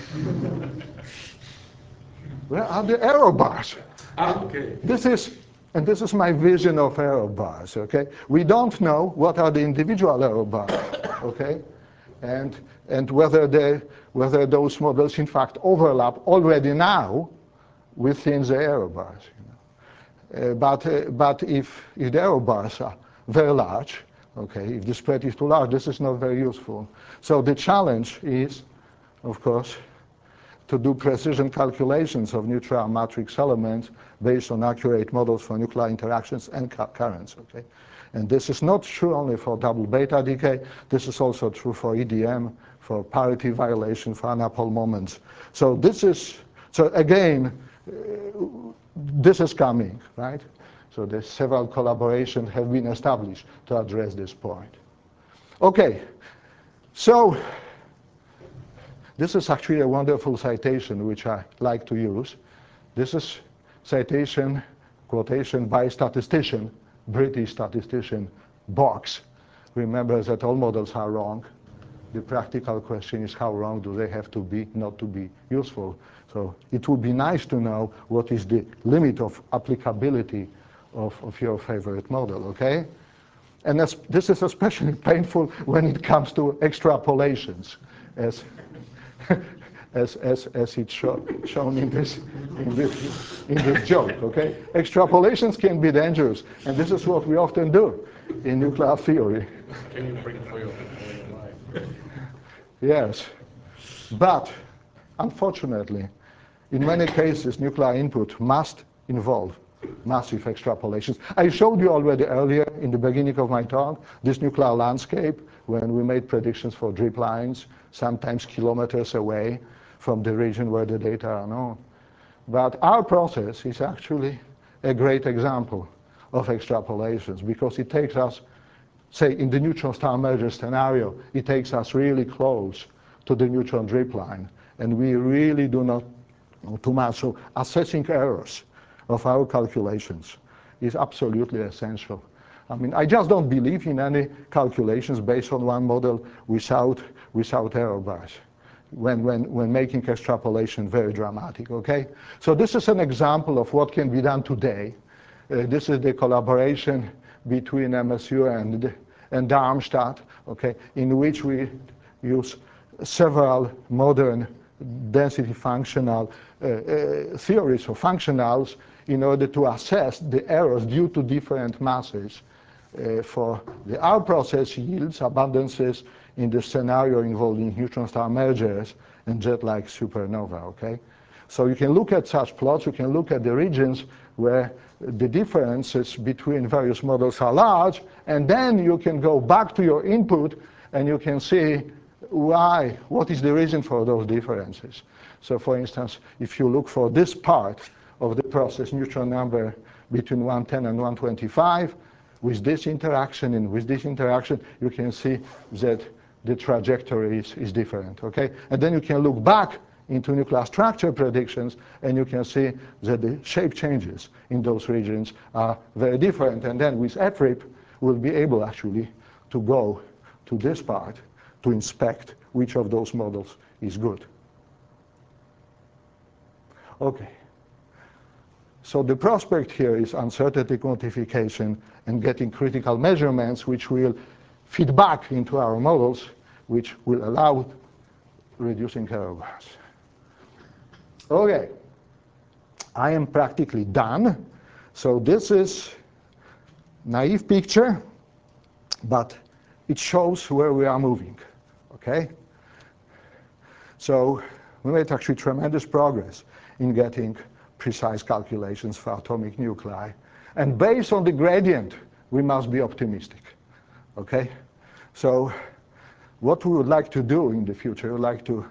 Where are the error bars? Ah, okay. This is, and this is my vision of error bars, okay? We don't know what are the individual error bars, okay? And, and whether, they, whether those models in fact overlap already now within the error bars. You know? uh, but uh, but if, if the error bars are very large, okay, if the spread is too large, this is not very useful. So the challenge is, of course, to do precision calculations of neutral matrix elements based on accurate models for nuclear interactions and currents, okay? And this is not true only for double beta decay, this is also true for E D M, for parity violation, for anapole moments. So this is, so again, uh, this is coming, right? So there's several collaborations have been established to address this point. Okay, so this is actually a wonderful citation which I like to use. This is citation, quotation by statistician, British statistician Box. Remember that all models are wrong. The practical question is how wrong do they have to be not to be useful. So it would be nice to know what is the limit of applicability of, of your favorite model, okay? And as, this is especially painful when it comes to extrapolations, as as as as it's show, shown in this in this in this joke. Okay, extrapolations can be dangerous, and this is what we often do in nuclear theory. Can you bring it for your, for your life? Yes, but unfortunately, in many cases, nuclear input must involve massive extrapolations. I showed you already earlier in the beginning of my talk this nuclear landscape when we made predictions for drip lines, sometimes kilometers away from the region where the data are known. But our process is actually a great example of extrapolations because it takes us, say, in the neutron star merger scenario, it takes us really close to the neutron drip line, and we really do not know too much. So assessing errors of our calculations is absolutely essential. I mean, I just don't believe in any calculations based on one model without, without error bars when, when, when making extrapolation very dramatic, okay? So this is an example of what can be done today. Uh, this is the collaboration between M S U and, and Darmstadt, okay, in which we use several modern density functional uh, uh, theories or functionals in order to assess the errors due to different masses uh, for the R process yields, abundances in the scenario involving neutron star mergers and jet-like supernova, okay? So you can look at such plots, you can look at the regions where the differences between various models are large, and then you can go back to your input and you can see why, what is the reason for those differences. So for instance, if you look for this part of the process, neutron number between one ten and one twenty-five, with this interaction and with this interaction, you can see that the trajectory is, is different, okay? And then you can look back into nuclear structure predictions, and you can see that the shape changes in those regions are very different. And then with F R I P, we'll be able actually to go to this part to inspect which of those models is good. Okay. So the prospect here is uncertainty quantification and getting critical measurements which will feed back into our models, which will allow reducing error bars. Okay, I am practically done. So this is naive picture, but it shows where we are moving, okay? So we made actually tremendous progress in getting precise calculations for atomic nuclei. And based on the gradient, we must be optimistic, okay? So what we would like to do in the future, we would like to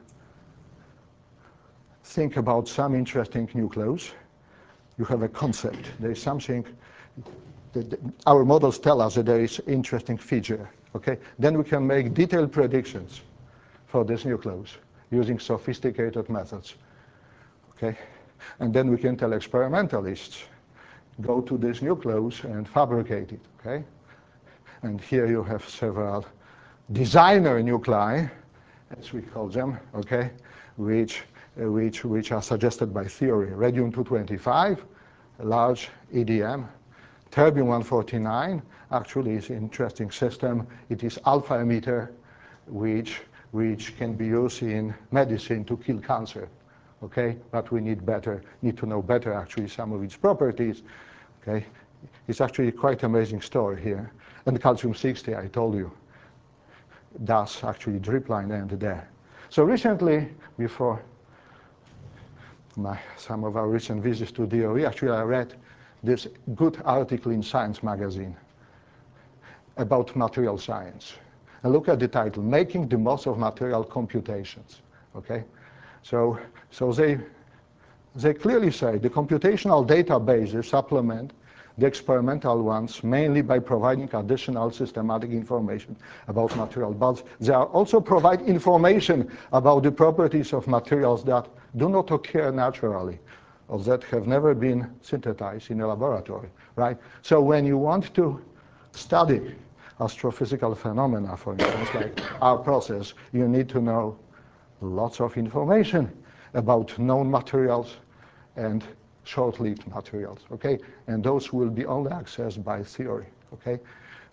think about some interesting nucleus. You have a concept. There is something, that our models tell us that there is interesting feature, okay? Then we can make detailed predictions for this nucleus using sophisticated methods, okay? And then we can tell experimentalists, go to this nucleus and fabricate it, okay? And here you have several designer nuclei, as we call them, okay, which, uh, which, which are suggested by theory. Radium two twenty-five, a large E D M. Terbium one forty-nine actually is an interesting system. It is alpha emitter, which, which can be used in medicine to kill cancer. Okay, but we need better, need to know better actually some of its properties. Okay, it's actually quite amazing story here. And calcium sixty, I told you, does actually drip line end there. So recently, before my, some of our recent visits to D O E, actually I read this good article in Science magazine about material science. And look at the title, Making the Most of Material Computations. Okay. So, so they, they clearly say the computational databases supplement the experimental ones mainly by providing additional systematic information about material. But they are also provide information about the properties of materials that do not occur naturally or that have never been synthesized in a laboratory, right? So when you want to study astrophysical phenomena, for instance, like our process, you need to know lots of information about known materials and short-lived materials, okay? And those will be only accessed by theory, okay?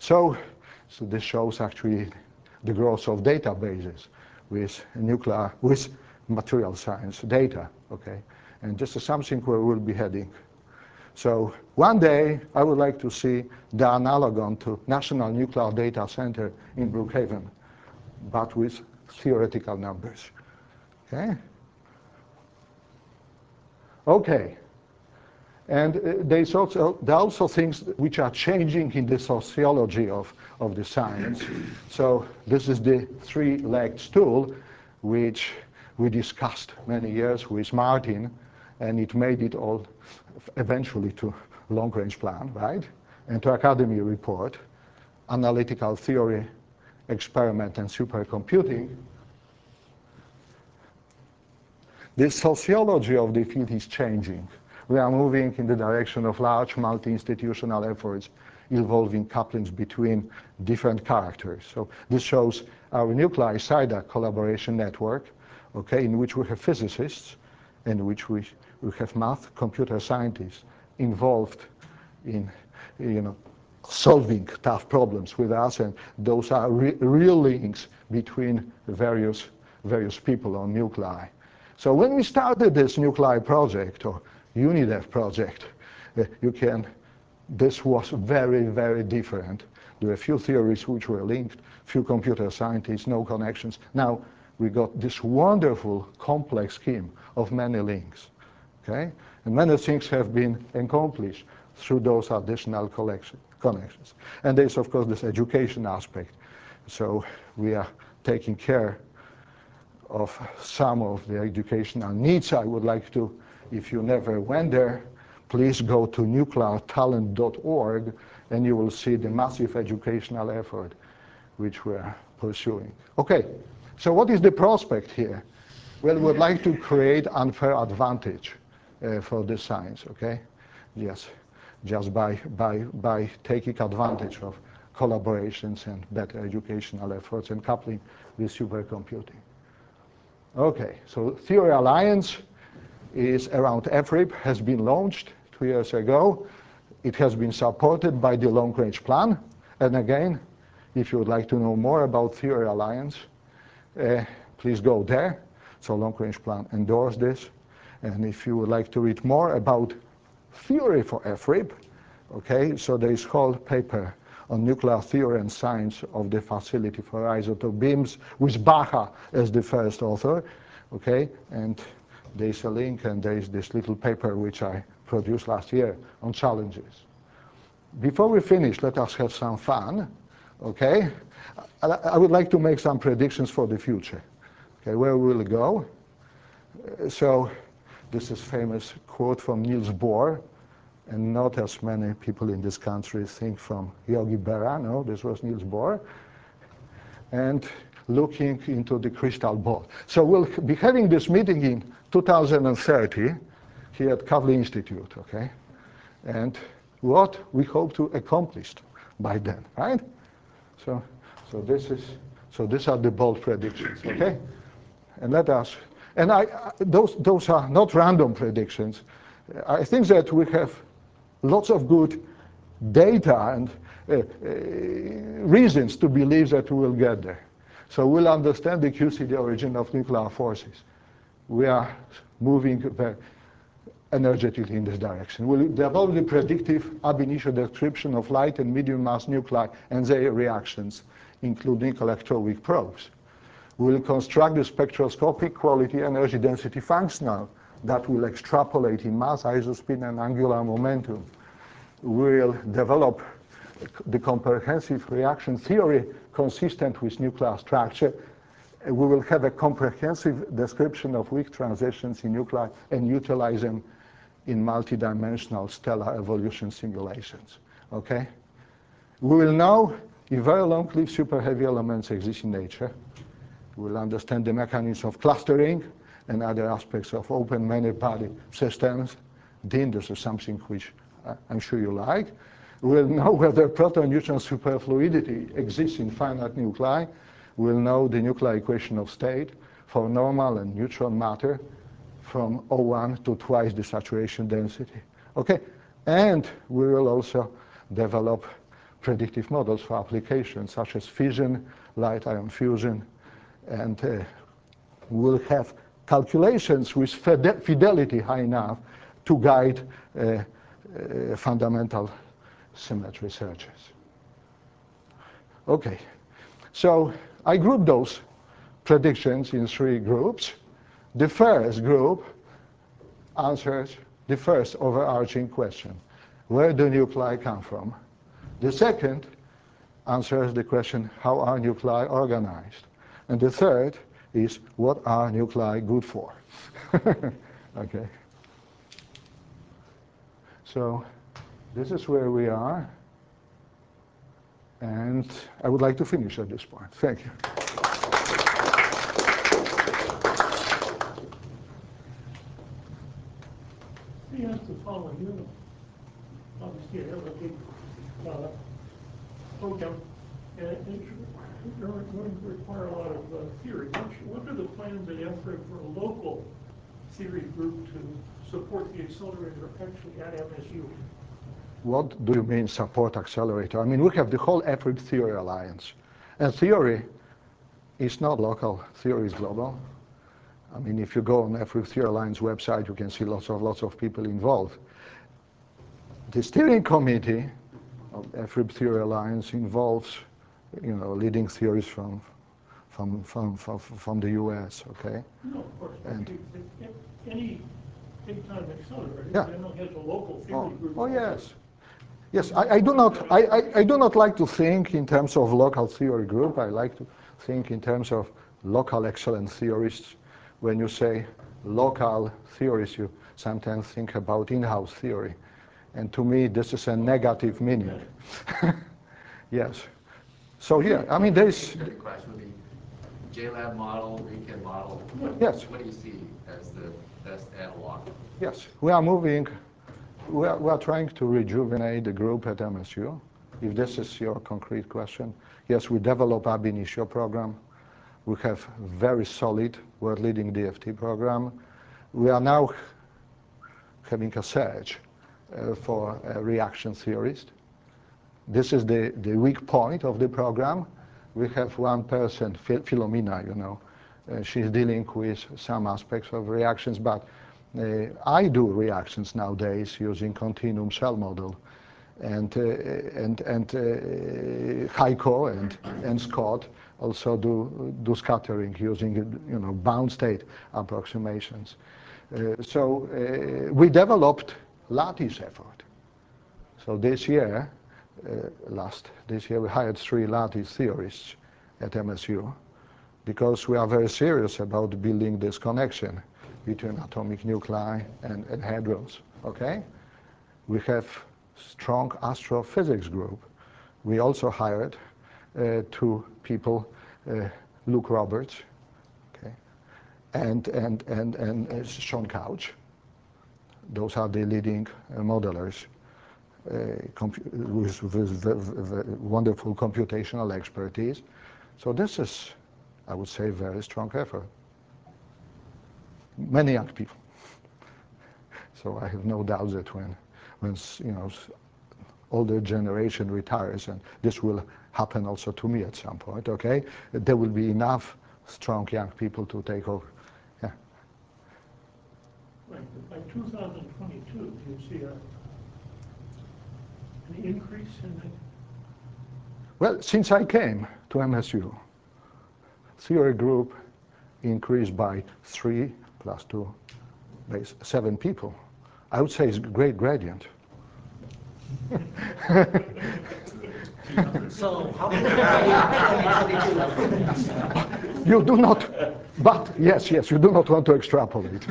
So, so this shows actually the growth of databases with nuclear, with material science data, okay? And this is something where we'll be heading. So one day, I would like to see the analogon to National Nuclear Data Center in Brookhaven, but with theoretical numbers, okay? Okay. And uh, there's also, there are also things which are changing in the sociology of, of the science. So this is the three-legged stool, which we discussed many years with Martin, and it made it all eventually to long-range plan, right? And to Academy report, analytical theory, experiment, and supercomputing. The sociology of the field is changing. We are moving in the direction of large multi-institutional efforts involving couplings between different characters. So this shows our nuclei SIDA collaboration network, okay, in which we have physicists, in which we, we have math, computer scientists involved in, you know, solving tough problems with us, and those are re real links between various, various people on nuclei. So when we started this nuclei project, or UNIDEF project, uh, you can, this was very, very different. There were a few theories which were linked, few computer scientists, no connections. Now we got this wonderful complex scheme of many links, okay? And many things have been accomplished through those additional collection, connections. And there's, of course, this education aspect. So we are taking care of some of the educational needs. I would like to, if you never went there, please go to nuclear talent dot org and you will see the massive educational effort which we're pursuing. Okay, so what is the prospect here? Well, we would like to create unfair advantage uh, for this science, okay? Yes, just by, by, by taking advantage of collaborations and better educational efforts and coupling with supercomputing. Okay, so Theory Alliance is around F R I P, has been launched two years ago. It has been supported by the Long Range Plan. And again, if you would like to know more about Theory Alliance, uh, please go there. So Long Range Plan endorsed this. And if you would like to read more about theory for F R I P, okay, so there is a whole paper on nuclear theory and science of the facility for isotope beams with Baha as the first author, okay? And there's a link, and there's this little paper which I produced last year on challenges. Before we finish, let us have some fun, okay? I, I would like to make some predictions for the future. Okay, where will it go? So this is famous quote from Niels Bohr, and not as many people in this country think from Yogi Berra. No, this was Niels Bohr. And looking into the crystal ball. So we'll be having this meeting in two thousand thirty here at Kavli Institute, okay? And what we hope to accomplish by then, right? So, so this is, so these are the bold predictions, okay? And let us, and I, those, those are not random predictions. I think that we have lots of good data and uh, uh, reasons to believe that we will get there. So we'll understand the Q C D origin of nuclear forces. We are moving very energetically in this direction. We'll develop the predictive ab initio description of light and medium mass nuclei and their reactions, including electroweak probes. We'll construct the spectroscopic quality energy density functional that will extrapolate in mass, isospin, and angular momentum. We'll develop the comprehensive reaction theory consistent with nuclear structure. We will have a comprehensive description of weak transitions in nuclei and utilize them in multidimensional stellar evolution simulations, okay? We will know if very long-lived super heavy elements exist in nature. We'll understand the mechanism of clustering and other aspects of open many-body systems. D I N, this is something which uh, I'm sure you like. We'll know whether proton-neutron superfluidity exists in finite nuclei. We'll know the nuclear equation of state for normal and neutron matter from O one to twice the saturation density. Okay, and we will also develop predictive models for applications such as fission, light ion fusion, and uh, we'll have calculations with fidelity high enough to guide uh, uh, fundamental symmetry searches. Okay, so I grouped those predictions in three groups. The first group answers the first overarching question: where do nuclei come from? The second answers the question: how are nuclei organized? And the third is: what are nuclei good for? Okay. So this is where we are, and I would like to finish at this point. Thank you. He has to follow you. Obviously, you have a big uh, program, and it's going to require a lot of uh, theory. What are the plans at EFRIG for a local theory group to support the accelerator actually at M S U? What do you mean support accelerator? I mean, we have the whole EFRIG Theory Alliance. And theory is not local, theory is global. I mean, if you go on EFRIG Theory Alliance website, you can see lots of lots of people involved. The steering committee of EFRIG Theory Alliance involves, you know, leading theories from from from from, from the U S. Okay. No, of course. And any big-time accelerator, yeah. generally has a local theory oh, group. Oh yes. Yes, I, I do not. I, I, I do not like to think in terms of local theory group. I like to think in terms of local excellent theorists. When you say local theories, you sometimes think about in-house theory, and to me, this is a negative meaning. Yes. So yeah, I mean, there is. The question would be J LAB model, ReCAD model. What, yes. What do you see as the best analog? Yes, we are moving. We are, we are trying to rejuvenate the group at M S U, if this is your concrete question. Yes, we develop ab initio program. We have very solid, world-leading D F T program. We are now having a search uh, for a reaction theorist. This is the, the weak point of the program. We have one person, Philomena, you know. Uh, she's dealing with some aspects of reactions, but Uh, I do reactions nowadays using continuum cell model, and uh, and and uh, Heiko and and Scott also do do scattering using, you know, bound state approximations. Uh, so uh, we developed lattice effort. So this year, uh, last this year we hired three lattice theorists at M S U because we are very serious about building this connection between atomic nuclei and, and hadrons, okay? We have strong astrophysics group. We also hired uh, two people, uh, Luke Roberts, okay, and, and, and, and uh, Sean Couch. Those are the leading uh, modelers uh, with, with, with wonderful computational expertise. So this is, I would say, very strong effort. Many young people. So I have no doubt that when, when you know, older generation retires, and this will happen also to me at some point, okay, there will be enough strong young people to take over. Yeah. Right, but by two thousand twenty-two, do you see a, an increase in the? Well, since I came to M S U, theory group increased by three plus two, base seven people. I would say it's a great gradient. So how many twenty twenty-two? You do not, but yes, yes, you do not want to extrapolate.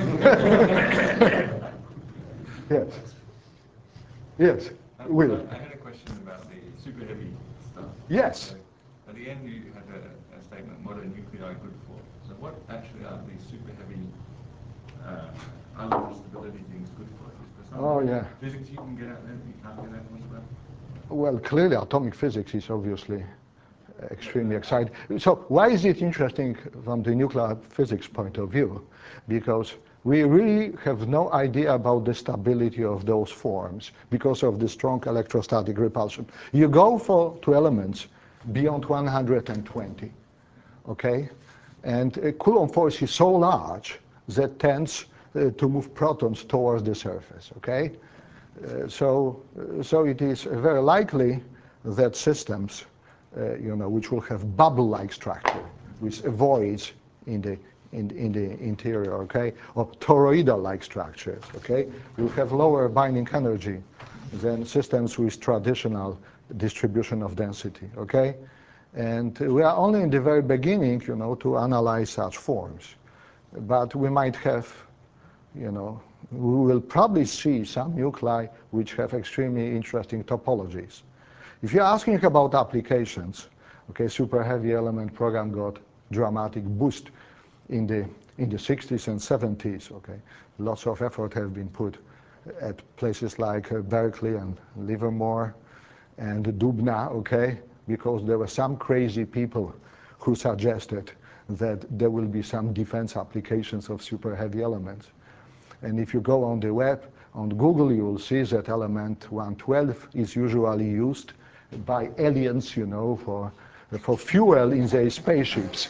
Yes. Yes, Uh, Will. I had a question about the super heavy stuff. Yes. So at the end you had a, a statement, what are nuclei good for? So what actually are these super heavy uh, island stability things good for? Is there some Oh, yeah. physics you can get out there that you can't get out elsewhere? Well, clearly atomic physics is obviously extremely exciting. So why is it interesting from the nuclear physics point of view? Because we really have no idea about the stability of those forms because of the strong electrostatic repulsion. You go for two elements beyond one hundred twenty, okay? And uh, Coulomb force is so large that tends uh, to move protons towards the surface, okay? Uh, so, uh, so it is very likely that systems, uh, you know, which will have bubble-like structure, with voids in the in, in the interior, okay, or toroidal-like structures, okay, will have lower binding energy than systems with traditional distribution of density, okay? And we are only in the very beginning, you know, to analyze such forms. But we might have, you know, we will probably see some nuclei which have extremely interesting topologies. If you're asking about applications, okay, super heavy element program got dramatic boost in the in the sixties and seventies, okay. Lots of effort have been put at places like uh, Berkeley and Livermore and Dubna, okay, because there were some crazy people who suggested that there will be some defense applications of super heavy elements. And if you go on the web, on Google, you will see that element one twelve is usually used by aliens, you know, for for fuel in their spaceships.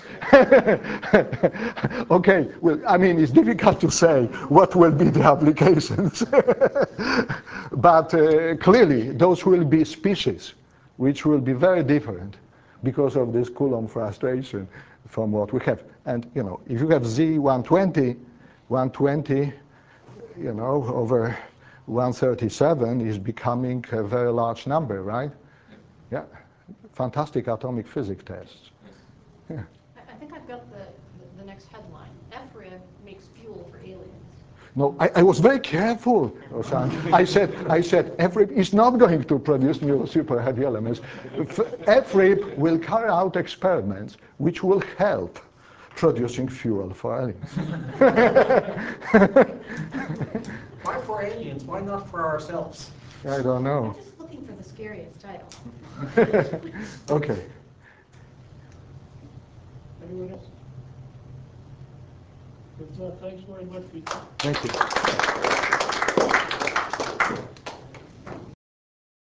Okay, well, I mean, it's difficult to say what will be the applications. But uh, clearly, those will be species which will be very different because of this Coulomb frustration from what we have. And, you know, if you have Z one twenty, one twenty, you know, over one thirty-seven is becoming a very large number, right? Yeah. Fantastic atomic physics tests. Yeah. I think I've got the, the, the next headline. F R I B makes fuel for aliens. No, I, I was very careful, Osan. I said, I said, F R I B is not going to produce new super heavy elements. F R I B will carry out experiments which will help producing fuel for aliens. Why for aliens? Why not for ourselves? I don't know. I'm just looking for the scariest title. Okay. Anyone else? If not, thanks very much, Peter. Thank you.